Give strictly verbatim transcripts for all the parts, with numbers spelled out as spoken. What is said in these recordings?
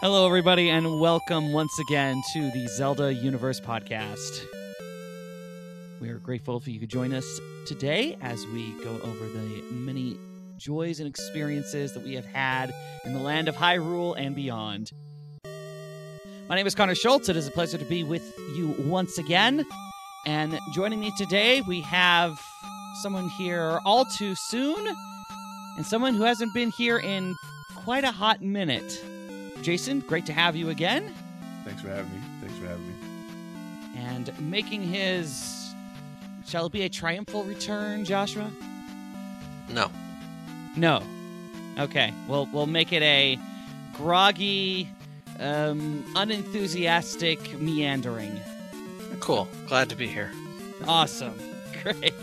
Hello, everybody, and welcome once again to the Zelda Universe Podcast. We are grateful if you could join us today as we go over the many joys and experiences that we have had in the land of Hyrule and beyond. My name is Connor Schultz. It is a pleasure to be with you once again. And joining me today, we have someone here all too soon, and someone who hasn't been here in quite a hot minute. Jason, great to have you again. Thanks for having me. Thanks for having me. And making his, shall it be a triumphal return, Joshua? No. No. Okay, we'll, we'll make it a groggy, um, unenthusiastic meandering. Cool. Glad to be here. Awesome. Great.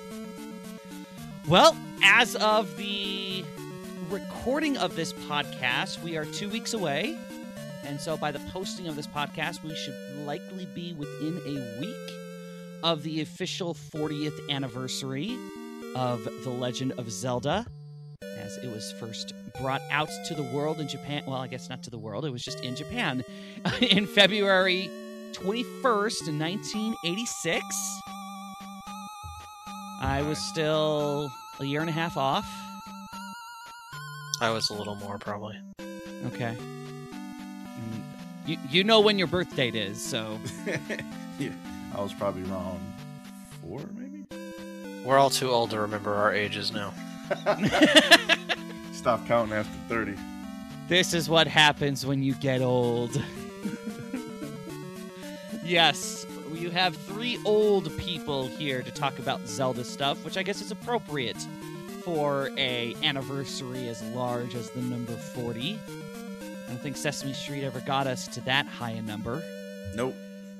Well, as of the recording of this podcast, we are two weeks away, and so by the posting of this podcast, we should likely be within a week of the official fortieth anniversary of The Legend of Zelda, as it was first brought out to the world in Japan. Well, I guess not to the world, it was just in Japan in February twenty-first, nineteen eighty-six. I was still a year and a half off. I was a little more, probably. Okay. Mm, You you know when your birth date is, so... Yeah, I was probably around four, maybe? We're all too old to remember our ages now. Stop counting after thirty. This is what happens when you get old. Yes, you have three old people here to talk about Zelda stuff, which I guess is appropriate for a anniversary as large as the number forty. I don't think Sesame Street ever got us to that high a number. Nope.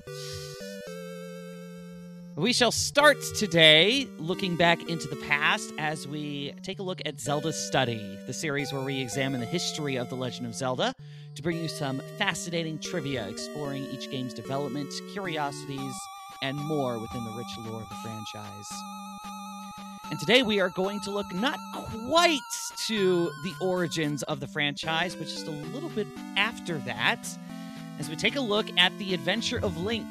We shall start today looking back into the past as we take a look at Zelda Study, the series where we examine the history of The Legend of Zelda to bring you some fascinating trivia exploring each game's development, curiosities, and more within the rich lore of the franchise. And today we are going to look not quite to the origins of the franchise, but just a little bit after that, as we take a look at the adventure of Link.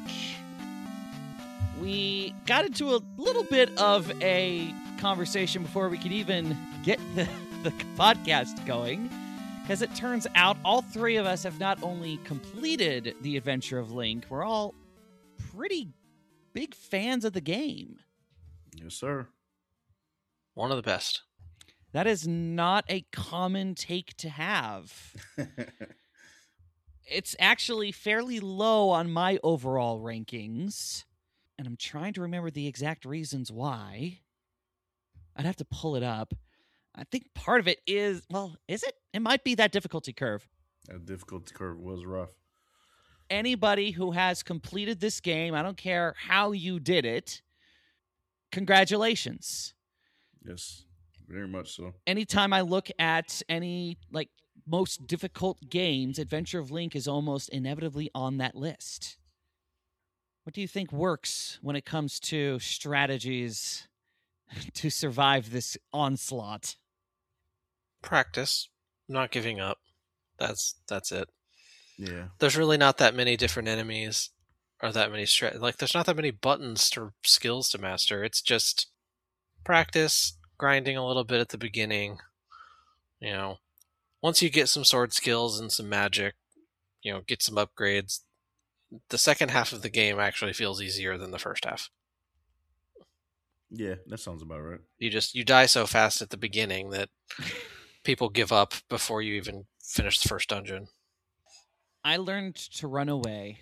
We got into a little bit of a conversation before we could even get the, the podcast going, because it turns out all three of us have not only completed the adventure of Link, we're all pretty big fans of the game. Yes, sir. One of the best. That is not a common take to have. It's actually fairly low on my overall rankings, and I'm trying to remember the exact reasons why. I'd have to pull it up. I think part of it is, well, is it? It might be that difficulty curve. That difficulty curve was rough. Anybody who has completed this game, I don't care how you did it, congratulations. Yes, very much so. Anytime I look at any, like, most difficult games, Adventure of Link is almost inevitably on that list. What do you think works when it comes to strategies to survive this onslaught? Practice. Not giving up. That's that's it. Yeah. There's really not that many different enemies or that many strat. Like, there's not that many buttons or skills to master. It's just practice, grinding a little bit at the beginning. You know, once you get some sword skills and some magic, you know, get some upgrades, the second half of the game actually feels easier than the first half. Yeah, that sounds about right. You just, you die so fast at the beginning that people give up before you even finish the first dungeon. I learned to run away.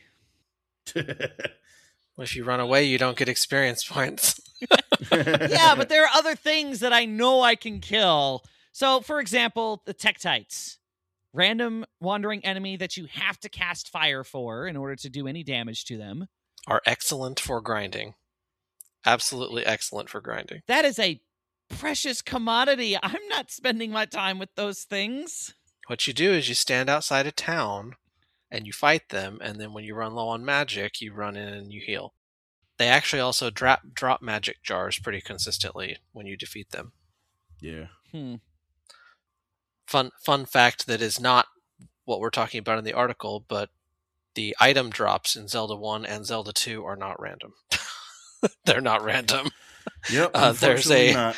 If you run away, you don't get experience points. Yeah, but there are other things that I know I can kill. So, for example, the Tektites. Random wandering enemy that you have to cast fire for in order to do any damage to them. Are excellent for grinding. Absolutely excellent for grinding. That is a precious commodity. I'm not spending my time with those things. What you do is you stand outside a town and you fight them, and then when you run low on magic, you run in and you heal. They actually also drop drop magic jars pretty consistently when you defeat them. Yeah. Hmm. Fun fun fact that is not what we're talking about in the article, but the item drops in Zelda one and Zelda two are not random. They're not random. Yep, Uh, there's a not.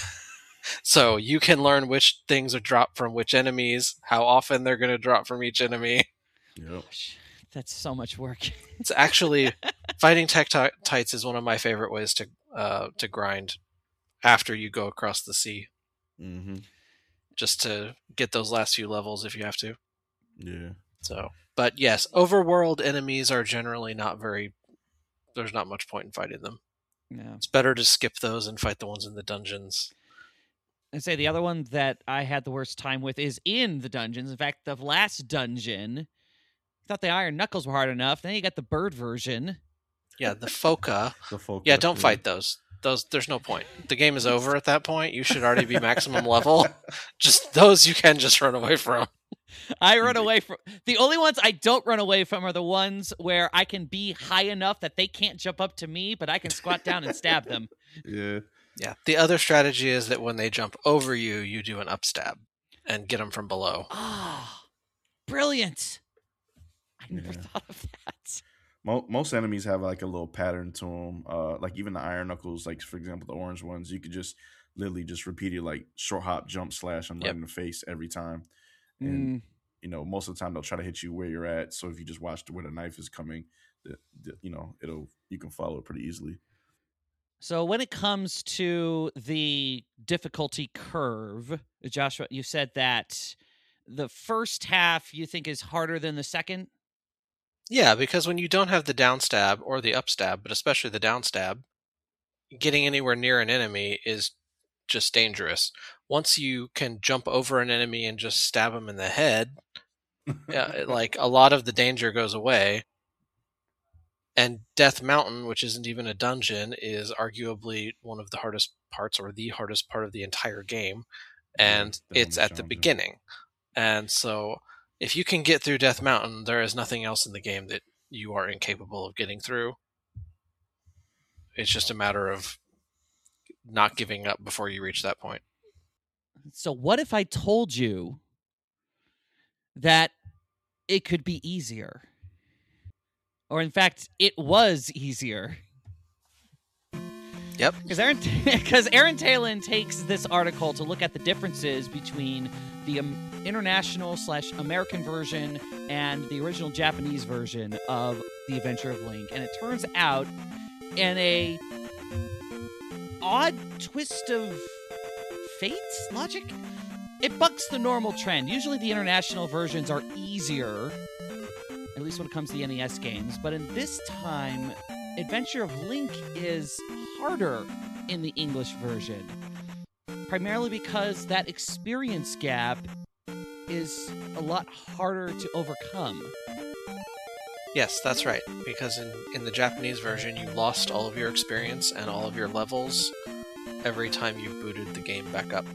So you can learn which things are dropped from which enemies, how often they're going to drop from each enemy. Yep. That's so much work. It's actually fighting Tektites is one of my favorite ways to uh, to grind after you go across the sea. Mm-hmm. Just to get those last few levels if you have to. Yeah. So, but yes, overworld enemies are generally not very. There's not much point in fighting them. Yeah. It's better to skip those and fight the ones in the dungeons. And say the other one that I had the worst time with is in the dungeons. In fact, the last dungeon, I thought the Iron Knuckles were hard enough. Then you got the bird version. Yeah, the Foca. The Foca, yeah, don't yeah. fight those. Those, there's no point. The game is over at that point. You should already be maximum level. Just those you can just run away from. I run away from the only ones I don't run away from are the ones where I can be high enough that they can't jump up to me, but I can squat down and stab them. Yeah. Yeah. The other strategy is that when they jump over you, you do an upstab and get them from below. Ah, oh, brilliant! I never Yeah. thought of that. Mo- most enemies have like a little pattern to them. Uh, like even the Iron Knuckles, like for example, the orange ones, you could just literally just repeat it like short hop, jump, slash, and right Yep. in the face every time. And Mm. you know, most of the time they'll try to hit you where you're at. So if you just watch where the knife is coming, the, the, you know, it'll you can follow it pretty easily. So when it comes to the difficulty curve, Joshua, you said that the first half you think is harder than the second? Yeah, because when you don't have the downstab or the upstab, but especially the downstab, getting anywhere near an enemy is just dangerous. Once you can jump over an enemy and just stab them in the head, yeah, it, like a lot of the danger goes away. And Death Mountain, which isn't even a dungeon, is arguably one of the hardest parts or the hardest part of the entire game. And Yeah, it's at the challenging. beginning. And so if you can get through Death Mountain, there is nothing else in the game that you are incapable of getting through. It's just a matter of not giving up before you reach that point. So what if I told you that it could be easier? Or in fact, it was easier. Yep. Because Aaron, because Aaron Talon takes this article to look at the differences between the um, international slash American version and the original Japanese version of The Adventure of Link. And it turns out, in a odd twist of fate logic, it bucks the normal trend. Usually the international versions are easier, at least when it comes to the N E S games. But in this time, Adventure of Link is harder in the English version. Primarily because that experience gap is a lot harder to overcome. Yes, that's right. Because in, in the Japanese version, you lost all of your experience and all of your levels every time you booted the game back up.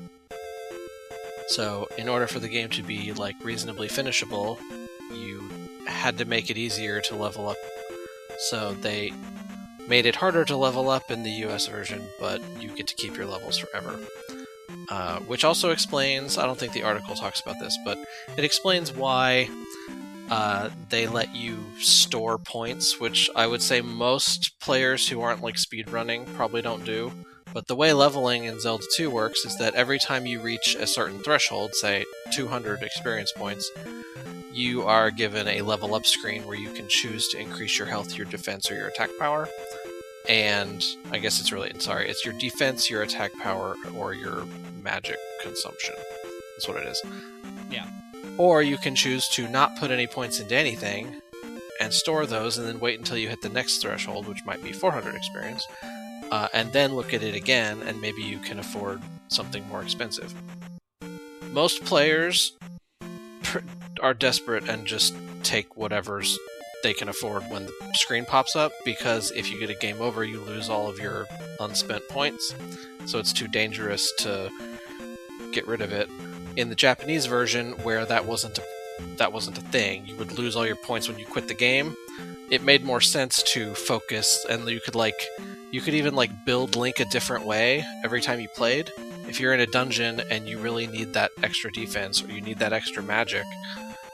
So in order for the game to be like reasonably finishable, you had to make it easier to level up. So they made it harder to level up in the U S version, but you get to keep your levels forever. Uh, which also explains, I don't think the article talks about this, but it explains why uh, they let you store points, which I would say most players who aren't like speedrunning probably don't do. But the way leveling in Zelda two works is that every time you reach a certain threshold, say two hundred experience points, you are given a level up screen where you can choose to increase your health, your defense, or your attack power. And I guess it's really, sorry, it's your defense, your attack power, or your magic consumption. That's what it is. Yeah. Or you can choose to not put any points into anything and store those and then wait until you hit the next threshold, which might be four hundred experience, uh, and then look at it again, and maybe you can afford something more expensive. Most players pr- are desperate and just take whatever's they can afford when the screen pops up, because if you get a game over, you lose all of your unspent points, so it's too dangerous to get rid of it. In the Japanese version, where that wasn't a, that wasn't a thing, you would lose all your points when you quit the game. It made more sense to focus, and you could like you could even like build Link a different way every time you played. If you're in a dungeon and you really need that extra defense or you need that extra magic,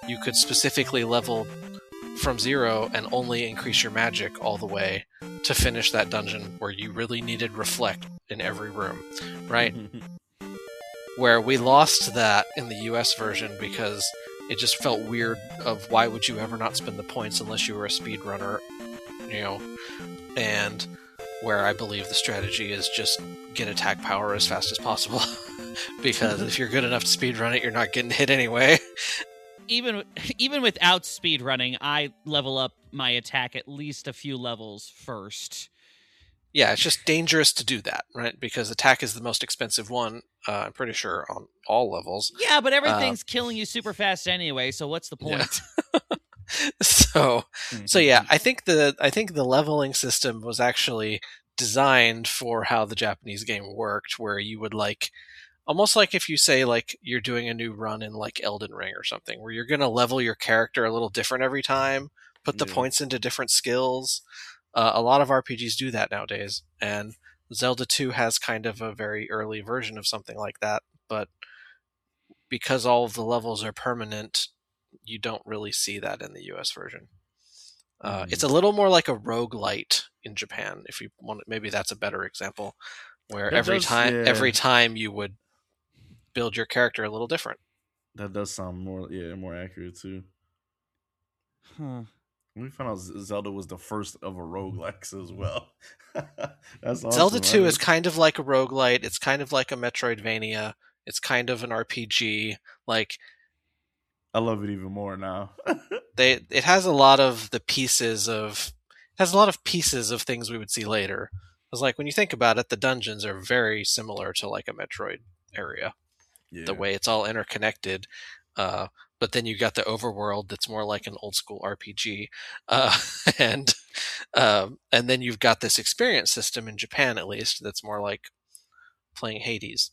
you could specifically level from zero and only increase your magic all the way to finish that dungeon where you really needed reflect in every room, right? Where we lost that in the U S version because it just felt weird of why would you ever not spend the points unless you were a speedrunner, you know, and where I believe the strategy is just get attack power as fast as possible because if you're good enough to speedrun it, you're not getting hit anyway. Even even without speed running, I level up my attack at least a few levels first. Yeah, it's just dangerous to do that, right? Because attack is the most expensive one, uh, I'm pretty sure, on all levels. Yeah, but everything's uh, killing you super fast anyway, so what's the point? Yeah. so, so yeah, I think the I think the leveling system was actually designed for how the Japanese game worked, where you would like almost like if you say like you're doing a new run in like Elden Ring or something, where you're going to level your character a little different every time, put the Yeah. points into different skills. Uh, a lot of R P Gs do that nowadays, and Zelda two has kind of a very early version of something like that, but because all of the levels are permanent, you don't really see that in the U S version. Uh, Mhm. It's a little more like a roguelite in Japan, if you want. Maybe that's a better example, where That every does- time yeah. every time you would build your character a little different. That does sound more, yeah, more accurate too. Huh. We found out Z- Zelda was the first of a roguelikes as well. That's awesome. Zelda I two is didn't- kind of like a roguelite. It's kind of like a Metroidvania. It's kind of an R P G. Like I love it even more now. they, it has a lot of the pieces of, it has a lot of pieces of things we would see later. Because like when you think about it, the dungeons are very similar to like a Metroid area. Yeah. The way it's all interconnected. Uh, but then you got the overworld that's more like an old school R P G, uh, and um, and then you've got this experience system in Japan, at least, that's more like playing Hades.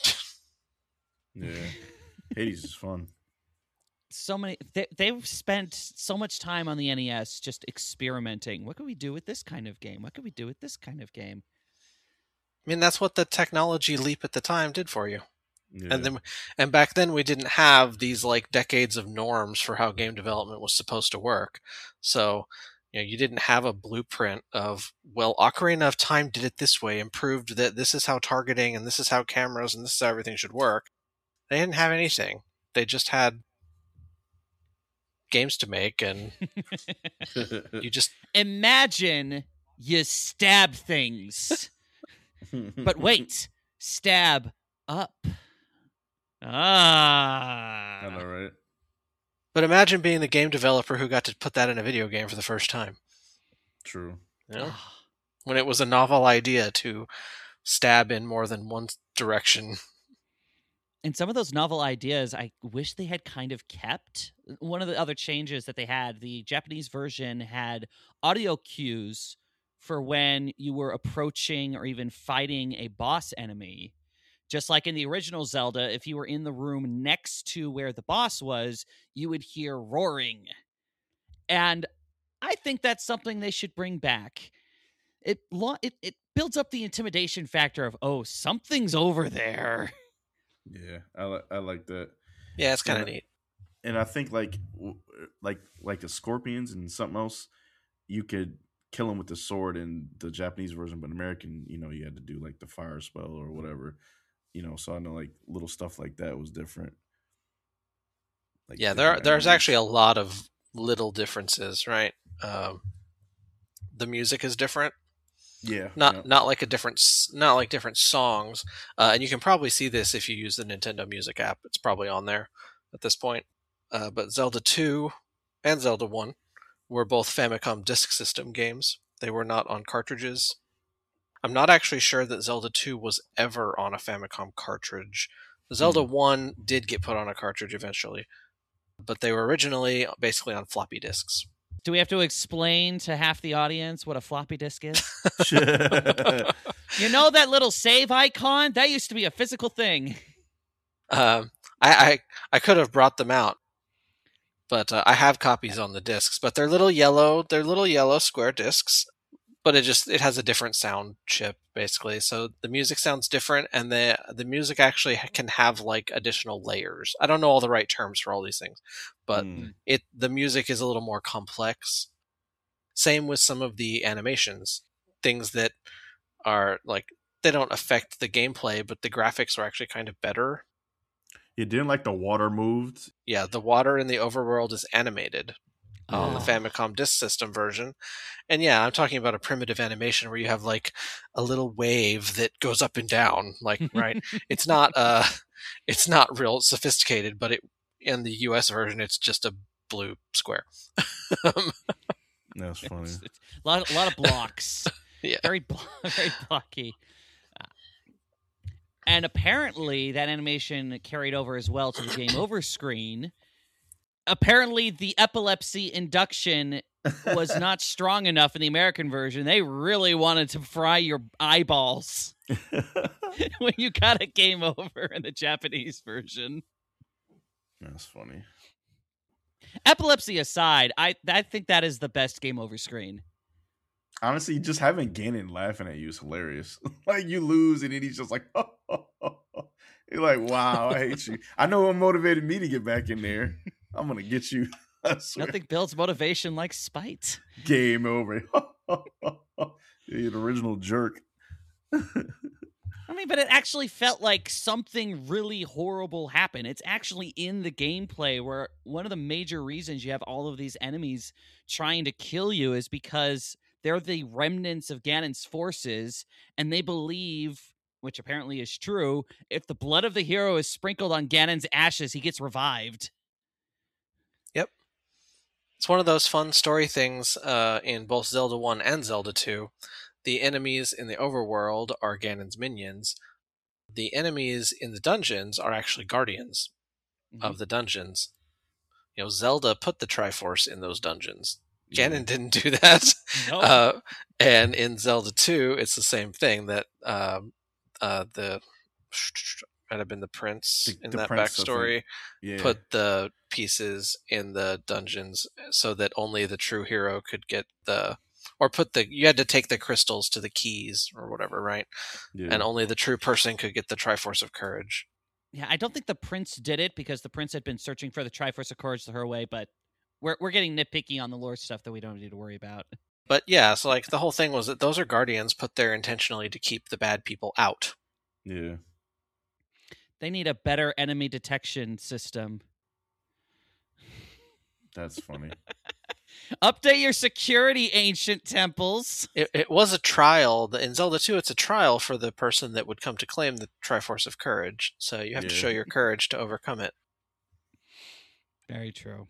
Yeah. Hades is fun. So many they, they've spent so much time on the N E S just experimenting. What could we do with this kind of game? What could we do with this kind of game? I mean, that's what the technology leap at the time did for you. Yeah. And then, and back then we didn't have these like decades of norms for how game development was supposed to work. So, you know, you didn't have a blueprint of, well, Ocarina of Time did it this way and proved that this is how targeting and this is how cameras and this is how everything should work. They didn't have anything. They just had games to make, and you just Imagine you stab things. But wait, stab up. Ah. I know, right? But imagine being the game developer who got to put that in a video game for the first time. True. You know? When it was a novel idea to stab in more than one direction. And some of those novel ideas, I wish they had kind of kept. One of the other changes that they had, the Japanese version had audio cues for when you were approaching or even fighting a boss enemy. Just like in the original Zelda, if you were in the room next to where the boss was, you would hear roaring. And I think that's something they should bring back. It lo- it, it builds up the intimidation factor of, oh, something's over there. Yeah, I like I like that. Yeah, it's kind of Yeah. neat. And I think like w- like like the scorpions and something else, you could kill them with the sword in the Japanese version, but American, you know, you had to do like the fire spell or whatever. You know, so I know like little stuff like that was different. Like Yeah, there different there's enemies. actually a lot of little differences, right? Um, the music is different. yeah, Not yeah. not like a different s- not like different songs, uh, and you can probably see this if you use the Nintendo Music app. It's probably on there at this point. Uh, but Zelda two and Zelda one were both Famicom Disk System games. They were not on cartridges. I'm not actually sure that Zelda two was ever on a Famicom cartridge. Zelda one did get put on a cartridge eventually, but they were originally basically on floppy disks. Do we have to explain to half the audience what a floppy disk is? You know that little save icon? That used to be a physical thing. Um, I, I I could have brought them out, but uh, I have copies on the discs. But they're little yellow. They're little yellow square discs. but it just it has a different sound chip basically. So the music sounds different, and the the music actually can have like additional layers. I don't know all the right terms for all these things, but Mm. it the music is a little more complex. Same with some of the animations, things that are like they don't affect the gameplay, but the graphics are actually kind of better. It didn't like the water moved. Yeah, the water in the overworld is animated on the Oh. Famicom Disk System version. And yeah, I'm talking about a primitive animation where you have like a little wave that goes up and down, like right. It's not uh it's not real sophisticated, but it in the U S version it's just a blue square. That's funny. It's, it's a lot, a lot of blocks. Yeah. Very, blo- very blocky. Uh, and apparently, that animation carried over as well to the game over screen. Apparently, the epilepsy induction was not strong enough in the American version. They really wanted to fry your eyeballs when you got a game over in the Japanese version. That's funny. Epilepsy aside, I I think that is the best game over screen. Honestly, just having Ganon laughing at you is hilarious. Like you lose and then he's just like, oh, oh, oh, oh. You're like, wow, I hate you. I know what motivated me to get back in there. I'm gonna get you. I swear. Nothing builds motivation like spite. Game over. You're the original jerk. I mean, but it actually felt like something really horrible happened. It's actually in the gameplay where one of the major reasons you have all of these enemies trying to kill you is because they're the remnants of Ganon's forces, and they believe, which apparently is true, if the blood of the hero is sprinkled on Ganon's ashes, he gets revived. Yep. It's one of those fun story things uh, in both Zelda one and Zelda two. The enemies in the overworld are Ganon's minions. The enemies in the dungeons are actually guardians Mm-hmm. of the dungeons. You know, Zelda put the Triforce in those dungeons. Yeah. Ganon didn't do that. No. Uh, and in Zelda two, it's the same thing that um, uh, the might have been the prince The- in the that prince, I think. backstory Yeah. put the pieces in the dungeons so that only the true hero could get the or put the you had to take the crystals to the keys or whatever, right? yeah. And only the true person could get the Triforce of Courage. Yeah, I don't think the prince did it because the prince had been searching for the Triforce of Courage the whole way, but we're we're getting nitpicky on the lore stuff that we don't need to worry about. But yeah, so like the whole thing was that those are guardians put there intentionally to keep the bad people out. yeah. They need a better enemy detection system. That's funny. Update your security, ancient temples. It, it was a trial. In Zelda two, it's a trial for the person that would come to claim the Triforce of Courage. So you have to Yeah. show your courage to overcome it. Very true.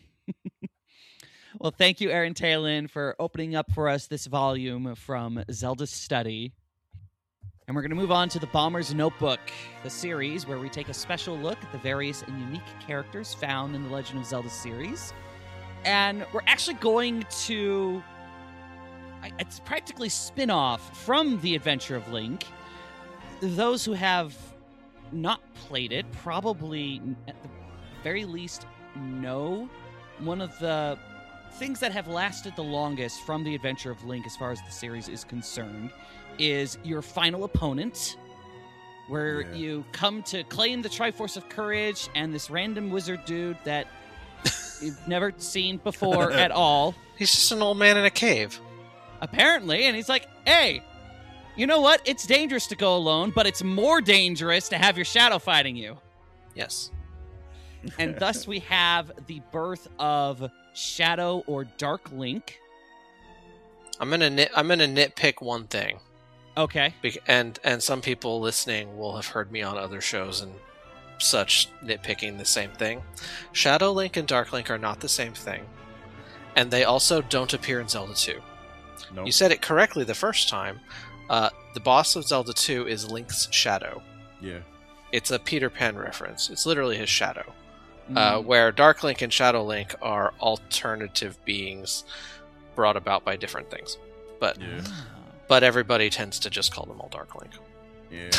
Well, thank you, Aaron Talon, for opening up for us this volume from Zelda's Study. And we're going to move on to the Bomber's Notebook, the series where we take a special look at the various and unique characters found in the Legend of Zelda series. And we're actually going to... I- It's practically spin-off from The Adventure of Link. Those who have not played it probably, at the very least, know one of the things that have lasted the longest from The Adventure of Link as far as the series is concerned is your final opponent, where Yeah. you come to claim the Triforce of Courage and this random wizard dude that you've never seen before at all, He's just an old man in a cave. apparently, and he's like, hey, you know what? It's dangerous to go alone, but it's more dangerous to have your shadow fighting you. Yes. And thus we have the birth of Shadow or Dark Link. I'm gonna nit- I'm gonna nitpick one thing. Okay. Bec- and and some people listening will have heard me on other shows and such nitpicking the same thing. Shadow Link and Dark Link are not the same thing, and they also don't appear in Zelda two. Nope. You said it correctly the first time. Uh, the boss of Zelda two is Link's shadow. Yeah. It's a Peter Pan reference. It's literally his shadow. Uh, Mm. where Dark Link and Shadow Link are alternative beings brought about by different things. But Yeah. Ah. but everybody tends to just call them all Dark Link. Yeah.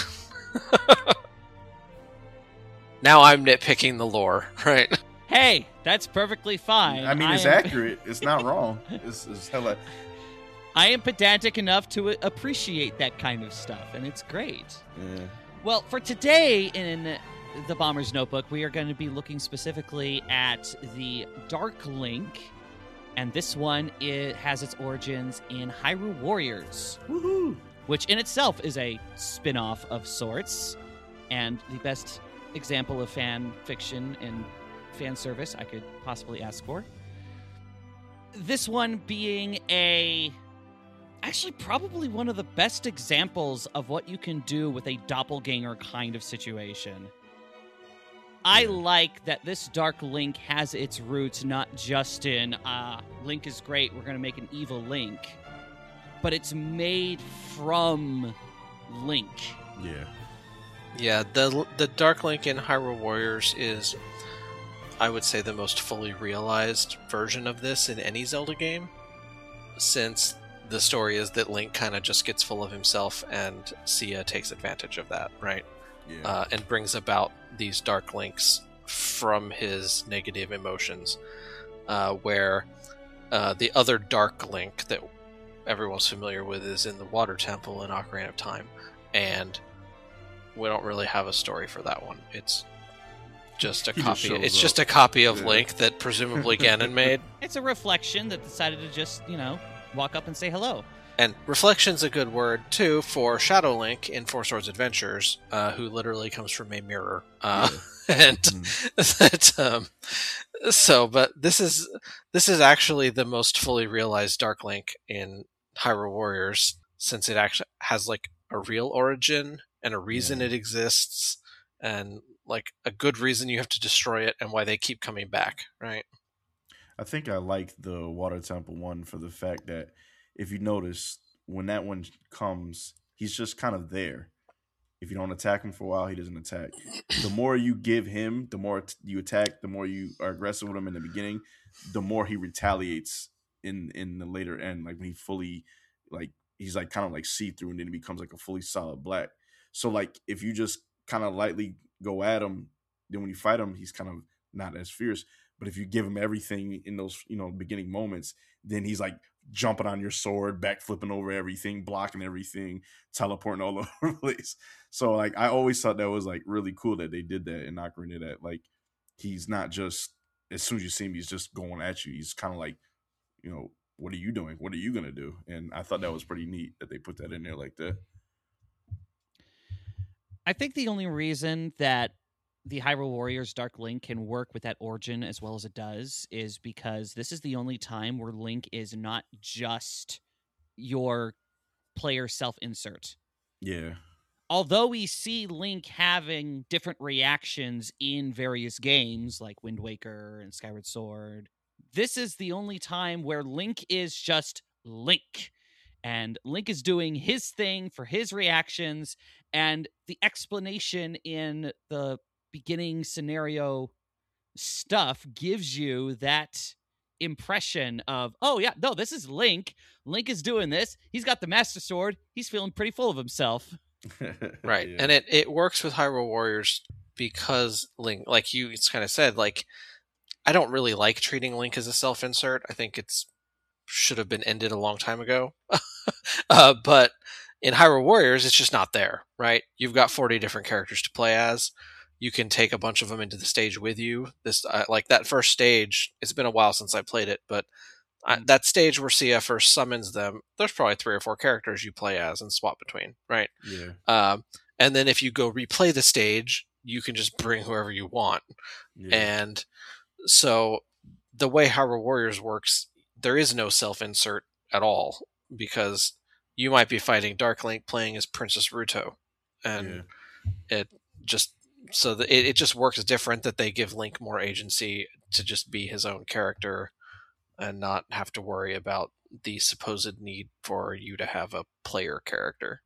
Now I'm nitpicking the lore, right? Hey, that's perfectly fine. I mean, it's am- accurate. It's not wrong. It's, it's hella. I am pedantic enough to appreciate that kind of stuff, and it's great. Yeah. Well, for today in the Bomber's Notebook, we are going to be looking specifically at the Dark Link, and this one it has its origins in Hyrule Warriors, Woohoo! which in itself is a spin-off of sorts, and the best example of fan fiction and fan service I could possibly ask for. This one being a... actually probably one of the best examples of what you can do with a doppelganger kind of situation. I like that this Dark Link has its roots not just in, uh, Link is great, we're going to make an evil Link, but it's made from Link. Yeah. Yeah, the the Dark Link in Hyrule Warriors is, I would say, the most fully realized version of this in any Zelda game, since the story is that Link kind of just gets full of himself and Sia takes advantage of that, right? Yeah. Uh, and brings about these Dark Links from his negative emotions, uh, where uh, the other Dark Link that everyone's familiar with is in the Water Temple in Ocarina of Time, and we don't really have a story for that one. It's just a He just copy. shows It's up. just a copy of Yeah. Link that presumably Ganon made. It's a reflection that decided to just, you know, walk up and say hello. And reflection's a good word, too, for Shadow Link in Four Swords Adventures, uh, who literally comes from a mirror. Uh, and Mm. that, um, so, but this is this is actually the most fully realized Dark Link in Hyrule Warriors, since it actually has, like, a real origin and a reason Yeah. it exists, and, like, a good reason you have to destroy it, and why they keep coming back, right? I think I like the Water Temple one for the fact that if you notice, when that one comes, he's just kind of there. If you don't attack him for a while, he doesn't attack. The more you give him, the more t- you attack, the more you are aggressive with him in the beginning, the more he retaliates in in the later end. Like when he fully, like he's like kind of like see through, and then he becomes like a fully solid black. So like if you just kind of lightly go at him, then when you fight him, he's kind of not as fierce. But if you give him everything in those, you know, beginning moments, then he's like jumping on your sword, back flipping over everything, blocking everything, teleporting all over the place. So like I always thought that was like really cool that they did that in Ocarina, that like he's not just, as soon as you see him, he's just going at you. He's kind of like, you know, what are you doing? What are you gonna do? And I thought that was pretty neat that they put that in there like that. I think the only reason that the Hyrule Warriors Dark Link can work with that origin as well as it does is because this is the only time where Link is not just your player self-insert. Yeah. Although we see Link having different reactions in various games like Wind Waker and Skyward Sword, this is the only time where Link is just Link. And Link is doing his thing for his reactions, and the explanation in the beginning scenario stuff gives you that impression of, oh yeah, no, this is Link. Link is doing this. He's got the Master Sword. He's feeling pretty full of himself. Right. Yeah. And it, it works with Hyrule Warriors because Link, like you kind of said, like, I don't really like treating Link as a self-insert. I think it's should have been ended a long time ago. uh, but in Hyrule Warriors, it's just not there, right? You've got forty different characters to play as. You can take a bunch of them into the stage with you. This, uh, like that first stage, it's been a while since I played it, but I, that stage where Sia first summons them, there's probably three or four characters you play as and swap between, right? Yeah. Um, and then if you go replay the stage, you can just bring whoever you want. Yeah. And so the way Hyrule Warriors works, there is no self-insert at all, because you might be fighting Dark Link playing as Princess Ruto, and Yeah. it just so that it, it just works different, that they give Link more agency to just be his own character and not have to worry about the supposed need for you to have a player character.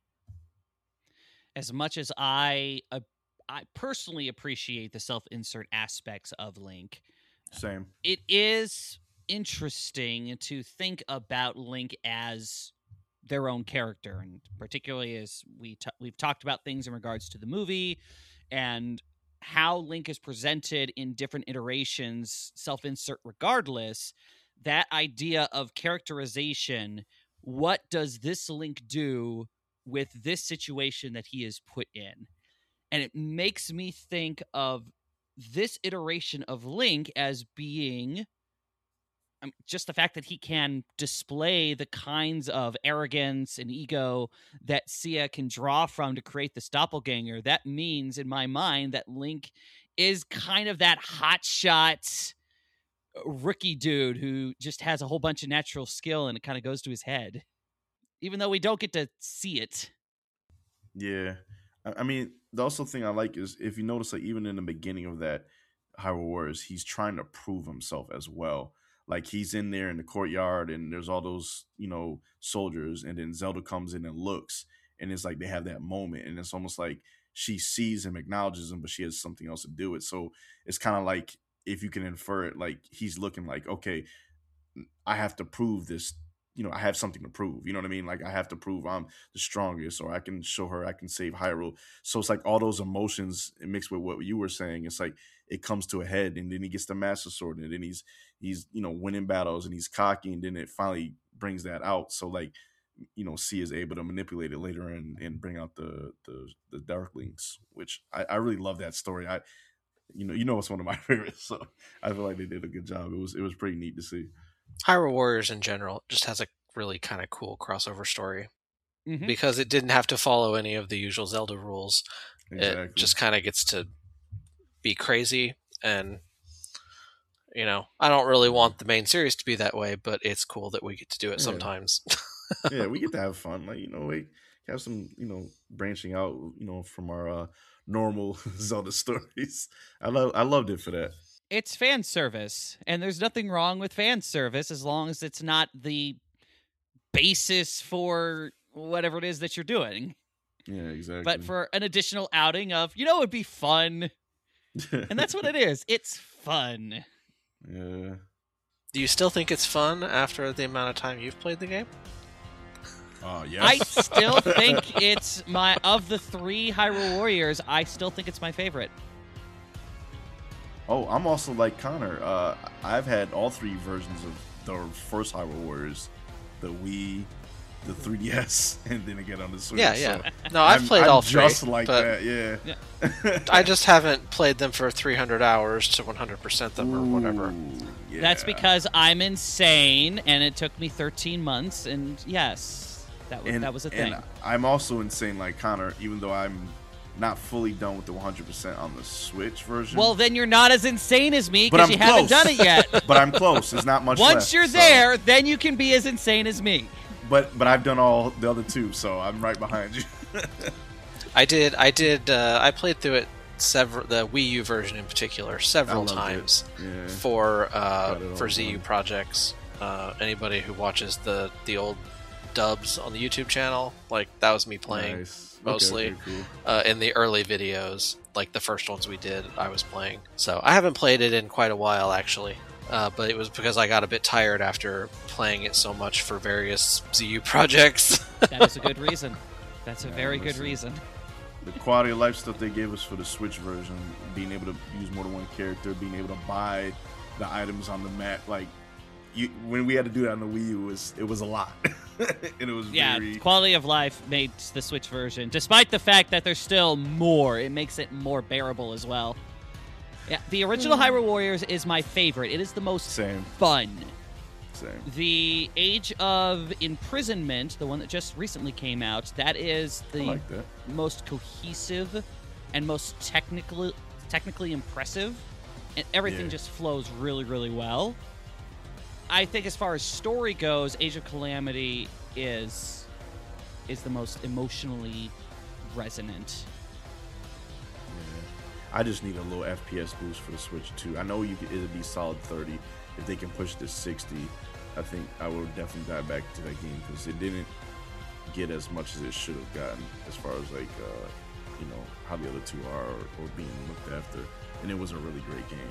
As much as I uh, I personally appreciate the self-insert aspects of Link, Same. it is interesting to think about Link as their own character, and particularly as we t- we've talked about things in regards to the movie and how Link is presented in different iterations, self-insert regardless. That idea of characterization what does this Link do with this situation that he is put in? And it makes me think of this iteration of Link as being um, just the fact that he can display the kinds of arrogance and ego that Sia can draw from to create this doppelganger. That means, in my mind, that Link is kind of that hotshot rookie dude who just has a whole bunch of natural skill and it kind of goes to his head, even though we don't get to see it. Yeah. I mean, the also thing I like is if you notice, like, even in the beginning of that Hyrule Warriors, he's trying to prove himself as well. Like, he's in there in the courtyard and there's all those, you know, soldiers, and then Zelda comes in and looks, and it's like they have that moment, and it's almost like she sees him, acknowledges him, but she has something else to do it. So it's kind of like, if you can infer it, like he's looking like, okay, I have to prove this. You know, I have something to prove. You know what I mean? Like, I have to prove I'm the strongest, or I can show her I can save Hyrule. So it's like all those emotions mixed with what you were saying. It's like it comes to a head, and then he gets the Master Sword, and then he's he's you know winning battles, and he's cocky, and then it finally brings that out. So like, you know, C is able to manipulate it later and and bring out the the the Dark Links, which I, I really love that story. I you know you know it's one of my favorites, so I feel like they did a good job. It was it was pretty neat to see. Hyrule Warriors in general just has a really kind of cool crossover story Mm-hmm. because it didn't have to follow any of the usual Zelda rules. Exactly. It just kind of gets to be crazy, and you know, I don't really want the main series to be that way, but it's cool that we get to do it Yeah. sometimes. Yeah, we get to have fun. Like, you know, we have some, you know, branching out, you know, from our uh, normal Zelda stories. I love, I loved it for that. It's fan service, and there's nothing wrong with fan service as long as it's not the basis for whatever it is that you're doing. Yeah, exactly. But for an additional outing of, you know, it'd be fun. And that's what it is. It's fun. Yeah. Do you still think it's fun after the amount of time you've played the game? Oh, yes. I still think it's my, of the three Hyrule Warriors, I still think it's my favorite. Oh, I'm also like Connor. Uh, I've had all three versions of the first Hyrule Warriors, the Wii, the three D S, and then again on the Switch. Yeah, yeah. So No, I've I'm, played I'm all three. just like but that, yeah. Yeah. I just haven't played them for three hundred hours to one hundred percent them or whatever. Ooh, yeah. That's because I'm insane, and it took me thirteen months, and yes, that was, and, that was a thing. And I'm also insane like Connor, even though I'm not fully done with the one hundred percent on the Switch version. Well, then you're not as insane as me But because I'm you haven't close. done it yet. But I'm close. There's not much Once left, you're so- there, then you can be as insane as me. But but I've done all the other two, so I'm right behind you. I did. I did. Uh, I played through it several. The Wii U version in particular, several I loved times it. Yeah. for uh, Got it all for Z U done. projects. Uh, anybody who watches the the old dubs on the YouTube channel, like that was me playing Nice. mostly. Okay, okay, cool. uh, in the early videos, like the first ones we did. I was playing, so I haven't played it in quite a while actually. Uh, but it was because I got a bit tired after playing it so much for various Z U projects. That is a good reason. That's a Yeah, very good listen. reason. The quality of life stuff they gave us for the Switch version, being able to use more than one character, being able to buy the items on the map, like you, when we had to do that on the Wii U, it was it was a lot, and it was Yeah, very quality of life made the Switch version, despite the fact that there's still more. It makes it more bearable as well. Yeah, the original Hyrule Warriors is my favorite. It is the most same fun. same. The Age of Imprisonment, the one that just recently came out, that is I the like that. most cohesive and most technically technically impressive, and everything Yeah. just flows really, really well. I think as far as story goes, Age of Calamity is is the most emotionally resonant. Yeah. I just need a little F P S boost for the Switch too. I know you could, it'd be solid thirty if they can push to sixty. I think I would definitely dive back to that game because it didn't get as much as it should have gotten as far as like uh, you know how the other two are or, or being looked after, and it was a really great game.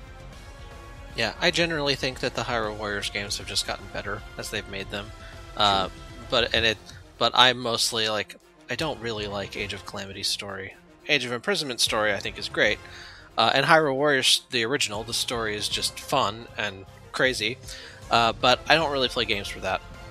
Yeah, I generally think that the Hyrule Warriors games have just gotten better as they've made them. Uh, but and it, but I'm mostly like I don't really like Age of Calamity's story. Age of Imprisonment story I think is great, uh, and Hyrule Warriors the original, the story is just fun and crazy. Uh, but I don't really play games for that.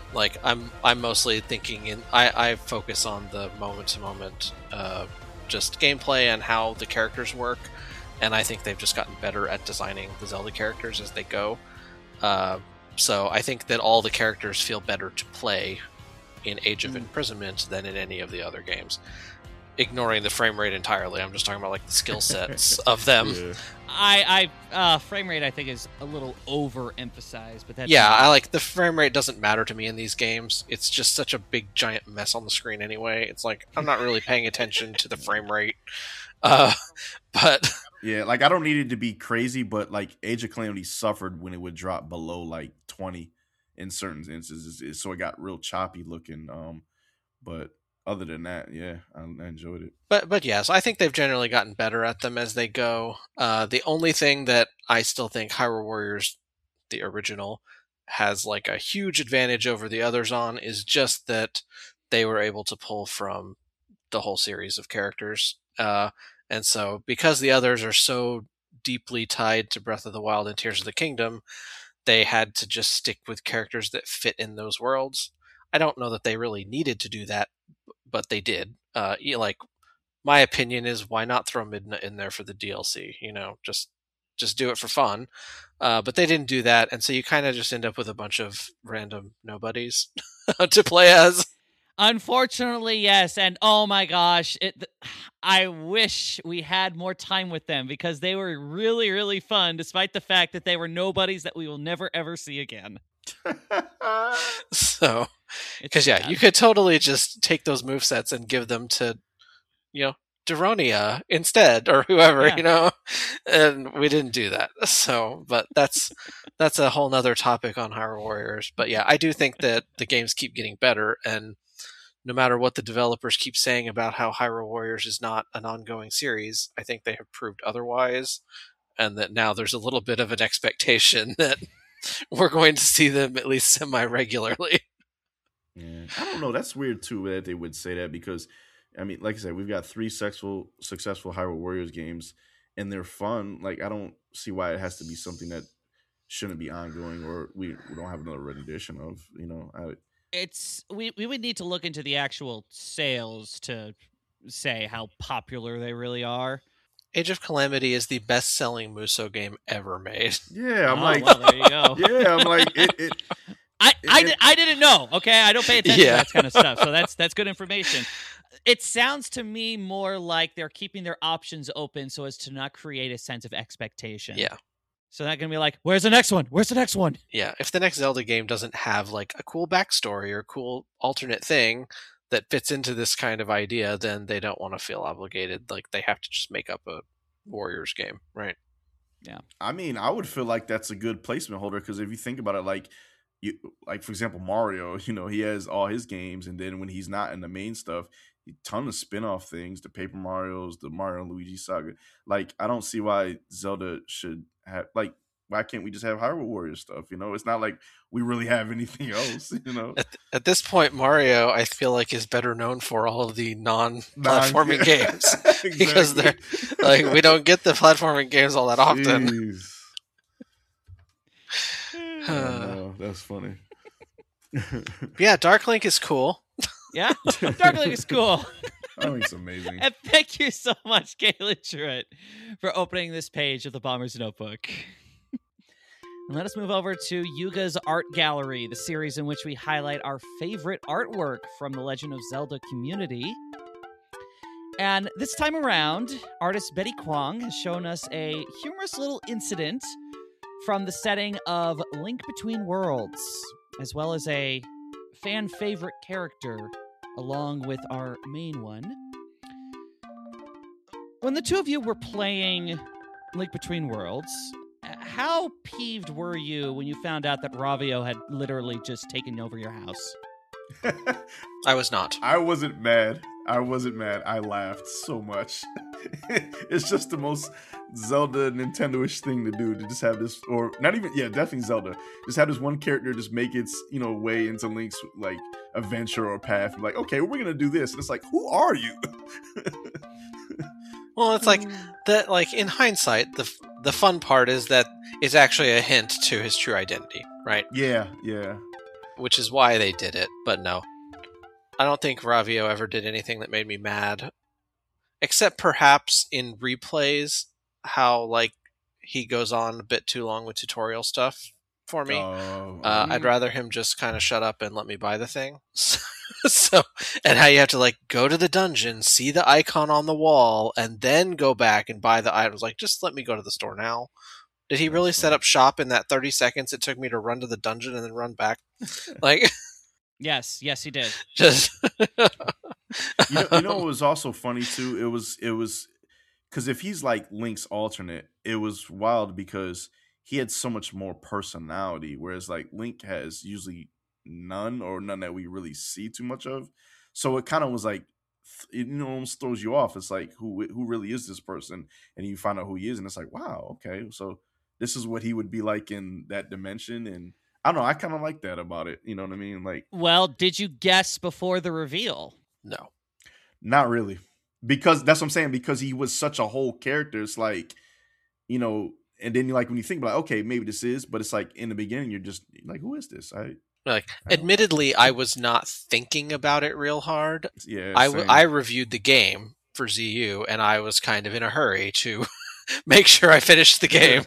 Like I'm I'm mostly thinking in I, I focus on the moment to moment uh just gameplay and how the characters work, and I think they've just gotten better at designing the Zelda characters as they go. Uh, so I think that all the characters feel better to play in Age of Mm. Imprisonment than in any of the other games. Ignoring the frame rate entirely, I'm just talking about like the skill sets of them. Yeah. I, I, uh, frame rate I think is a little overemphasized, but that's Yeah, I like the frame rate doesn't matter to me in these games. It's just such a big giant mess on the screen anyway. It's like I'm not really paying attention to the frame rate. Uh, but Yeah, like I don't need it to be crazy, but like Age of Calamity suffered when it would drop below like twenty in certain instances, so it got real choppy looking. Um, but other than that, yeah, I, I enjoyed it. But but yes, I think they've generally gotten better at them as they go. Uh, the only thing that I still think Hyrule Warriors, the original, has like a huge advantage over the others on is just that they were able to pull from the whole series of characters. Uh, and so because the others are so deeply tied to Breath of the Wild and Tears of the Kingdom, they had to just stick with characters that fit in those worlds. I don't know that they really needed to do that, but they did. Uh, you- like my opinion is, why not throw Midna in there for the D L C? You know, just just do it for fun. Uh, but they didn't do that, and so you kind of just end up with a bunch of random nobodies to play as. Unfortunately, yes, and oh my gosh, it. I wish we had more time with them because they were really, really fun, despite the fact that they were nobodies that we will never ever see again. So, It's because yeah, sad. you could totally just take those movesets and give them to, you know, Daronia instead, or whoever, Yeah. you know, and we didn't do that. So, but that's that's a whole nother topic on Hyrule Warriors. But yeah, I do think that the games keep getting better, and no matter what the developers keep saying about how Hyrule Warriors is not an ongoing series, I think they have proved otherwise, and that now there's a little bit of an expectation that we're going to see them at least semi-regularly. Yeah. I don't know. That's weird too that they would say that because, I mean, like I said, we've got three successful successful Hyrule Warriors games, and they're fun. Like I don't see why it has to be something that shouldn't be ongoing, or we, we don't have another rendition of. You know, I, It's we we would need to look into the actual sales to say how popular they really are. Age of Calamity is the best-selling Musou game ever made. yeah, I'm Oh, like, well, there you go. yeah, I'm like, it, it, I, I, it- di- I didn't know. Okay, I don't pay attention Yeah. to that kind of stuff, so that's that's good information. It sounds to me more like they're keeping their options open so as to not create a sense of expectation. Yeah. So they're gonna be like, "Where's the next one? Where's the next one?" Yeah, if the next Zelda game doesn't have like a cool backstory or cool alternate thing that fits into this kind of idea, then they don't want to feel obligated. Like they have to just make up a Warriors game, right? I mean, I would feel like that's a good placement holder because if you think about it, like you, like for example, Mario, you know, he has all his games, and then when he's not in the main stuff, a ton of spin-off things, the Paper Mario's, the Mario and Luigi saga. Like, I don't see why Zelda should have like. Why can't we just have Hyrule Warriors stuff? You know, it's not like we really have anything else. You know, At, at this point, Mario, I feel like, is better known for all of the non-platforming Non- games because they're like we don't get the platforming games all that often. Jeez. I know, that's funny. But yeah, Dark Link is cool. Yeah, Dark Link is cool. I think it's amazing. And thank you so much, Caitlin Truitt, for opening this page of the Bomber's Notebook. And let us move over to Yuga's Art Gallery, the series in which we highlight our favorite artwork from the Legend of Zelda community. And this time around, artist Betty Kwong has shown us a humorous little incident from the setting of Link Between Worlds, as well as a fan favorite character along with our main one. When the two of you were playing Link Between Worlds, how peeved were you when you found out that Ravio had literally just taken over your house? I was not. I wasn't mad. I wasn't mad. I laughed so much. It's just the most Zelda Nintendo-ish thing to do, to just have this, or not even, yeah, definitely Zelda. Just have this one character just make its, you know, way into Link's like adventure or path. Like, okay, we're gonna do this, and it's like, who are you? Well, it's like that. Like in hindsight, the the fun part is that it's actually a hint to his true identity, right? Yeah, yeah. which is why they did it. But no, I don't think Ravio ever did anything that made me mad, except perhaps in replays, how like he goes on a bit too long with tutorial stuff for me. Oh, Uh, Mhm. I'd rather him just kind of shut up and let me buy the thing. So, and how you have to like go to the dungeon, see the icon on the wall, and then go back and buy the items. Like, just let me go to the store now. Did he That's really set funny. up shop in that thirty seconds it took me to run to the dungeon and then run back? Like, Yes, yes, he did. just you know, you know what was also funny too? It was it was because if he's like Link's alternate, it was wild because he had so much more personality, whereas like Link has usually none or none that we really see too much of. So it kind of was like, th- you know, almost throws you off. It's like who who really is this person, and you find out who he is, and it's like, wow, okay, so this is what he would be like in that dimension, and I don't know, I kind of like that about it. You know what I mean? Like, Well, did you guess before the reveal? no. not really. Because that's what I'm saying, because he was such a whole character. It's like, you know, and then like when you think about, okay, maybe this is, but it's like in the beginning, you're just like, who is this? I, Like, I don't- admittedly, I was not thinking about it real hard. yeah, I, w- same. I reviewed the game for Z U, and I was kind of in a hurry to make sure I finished the game.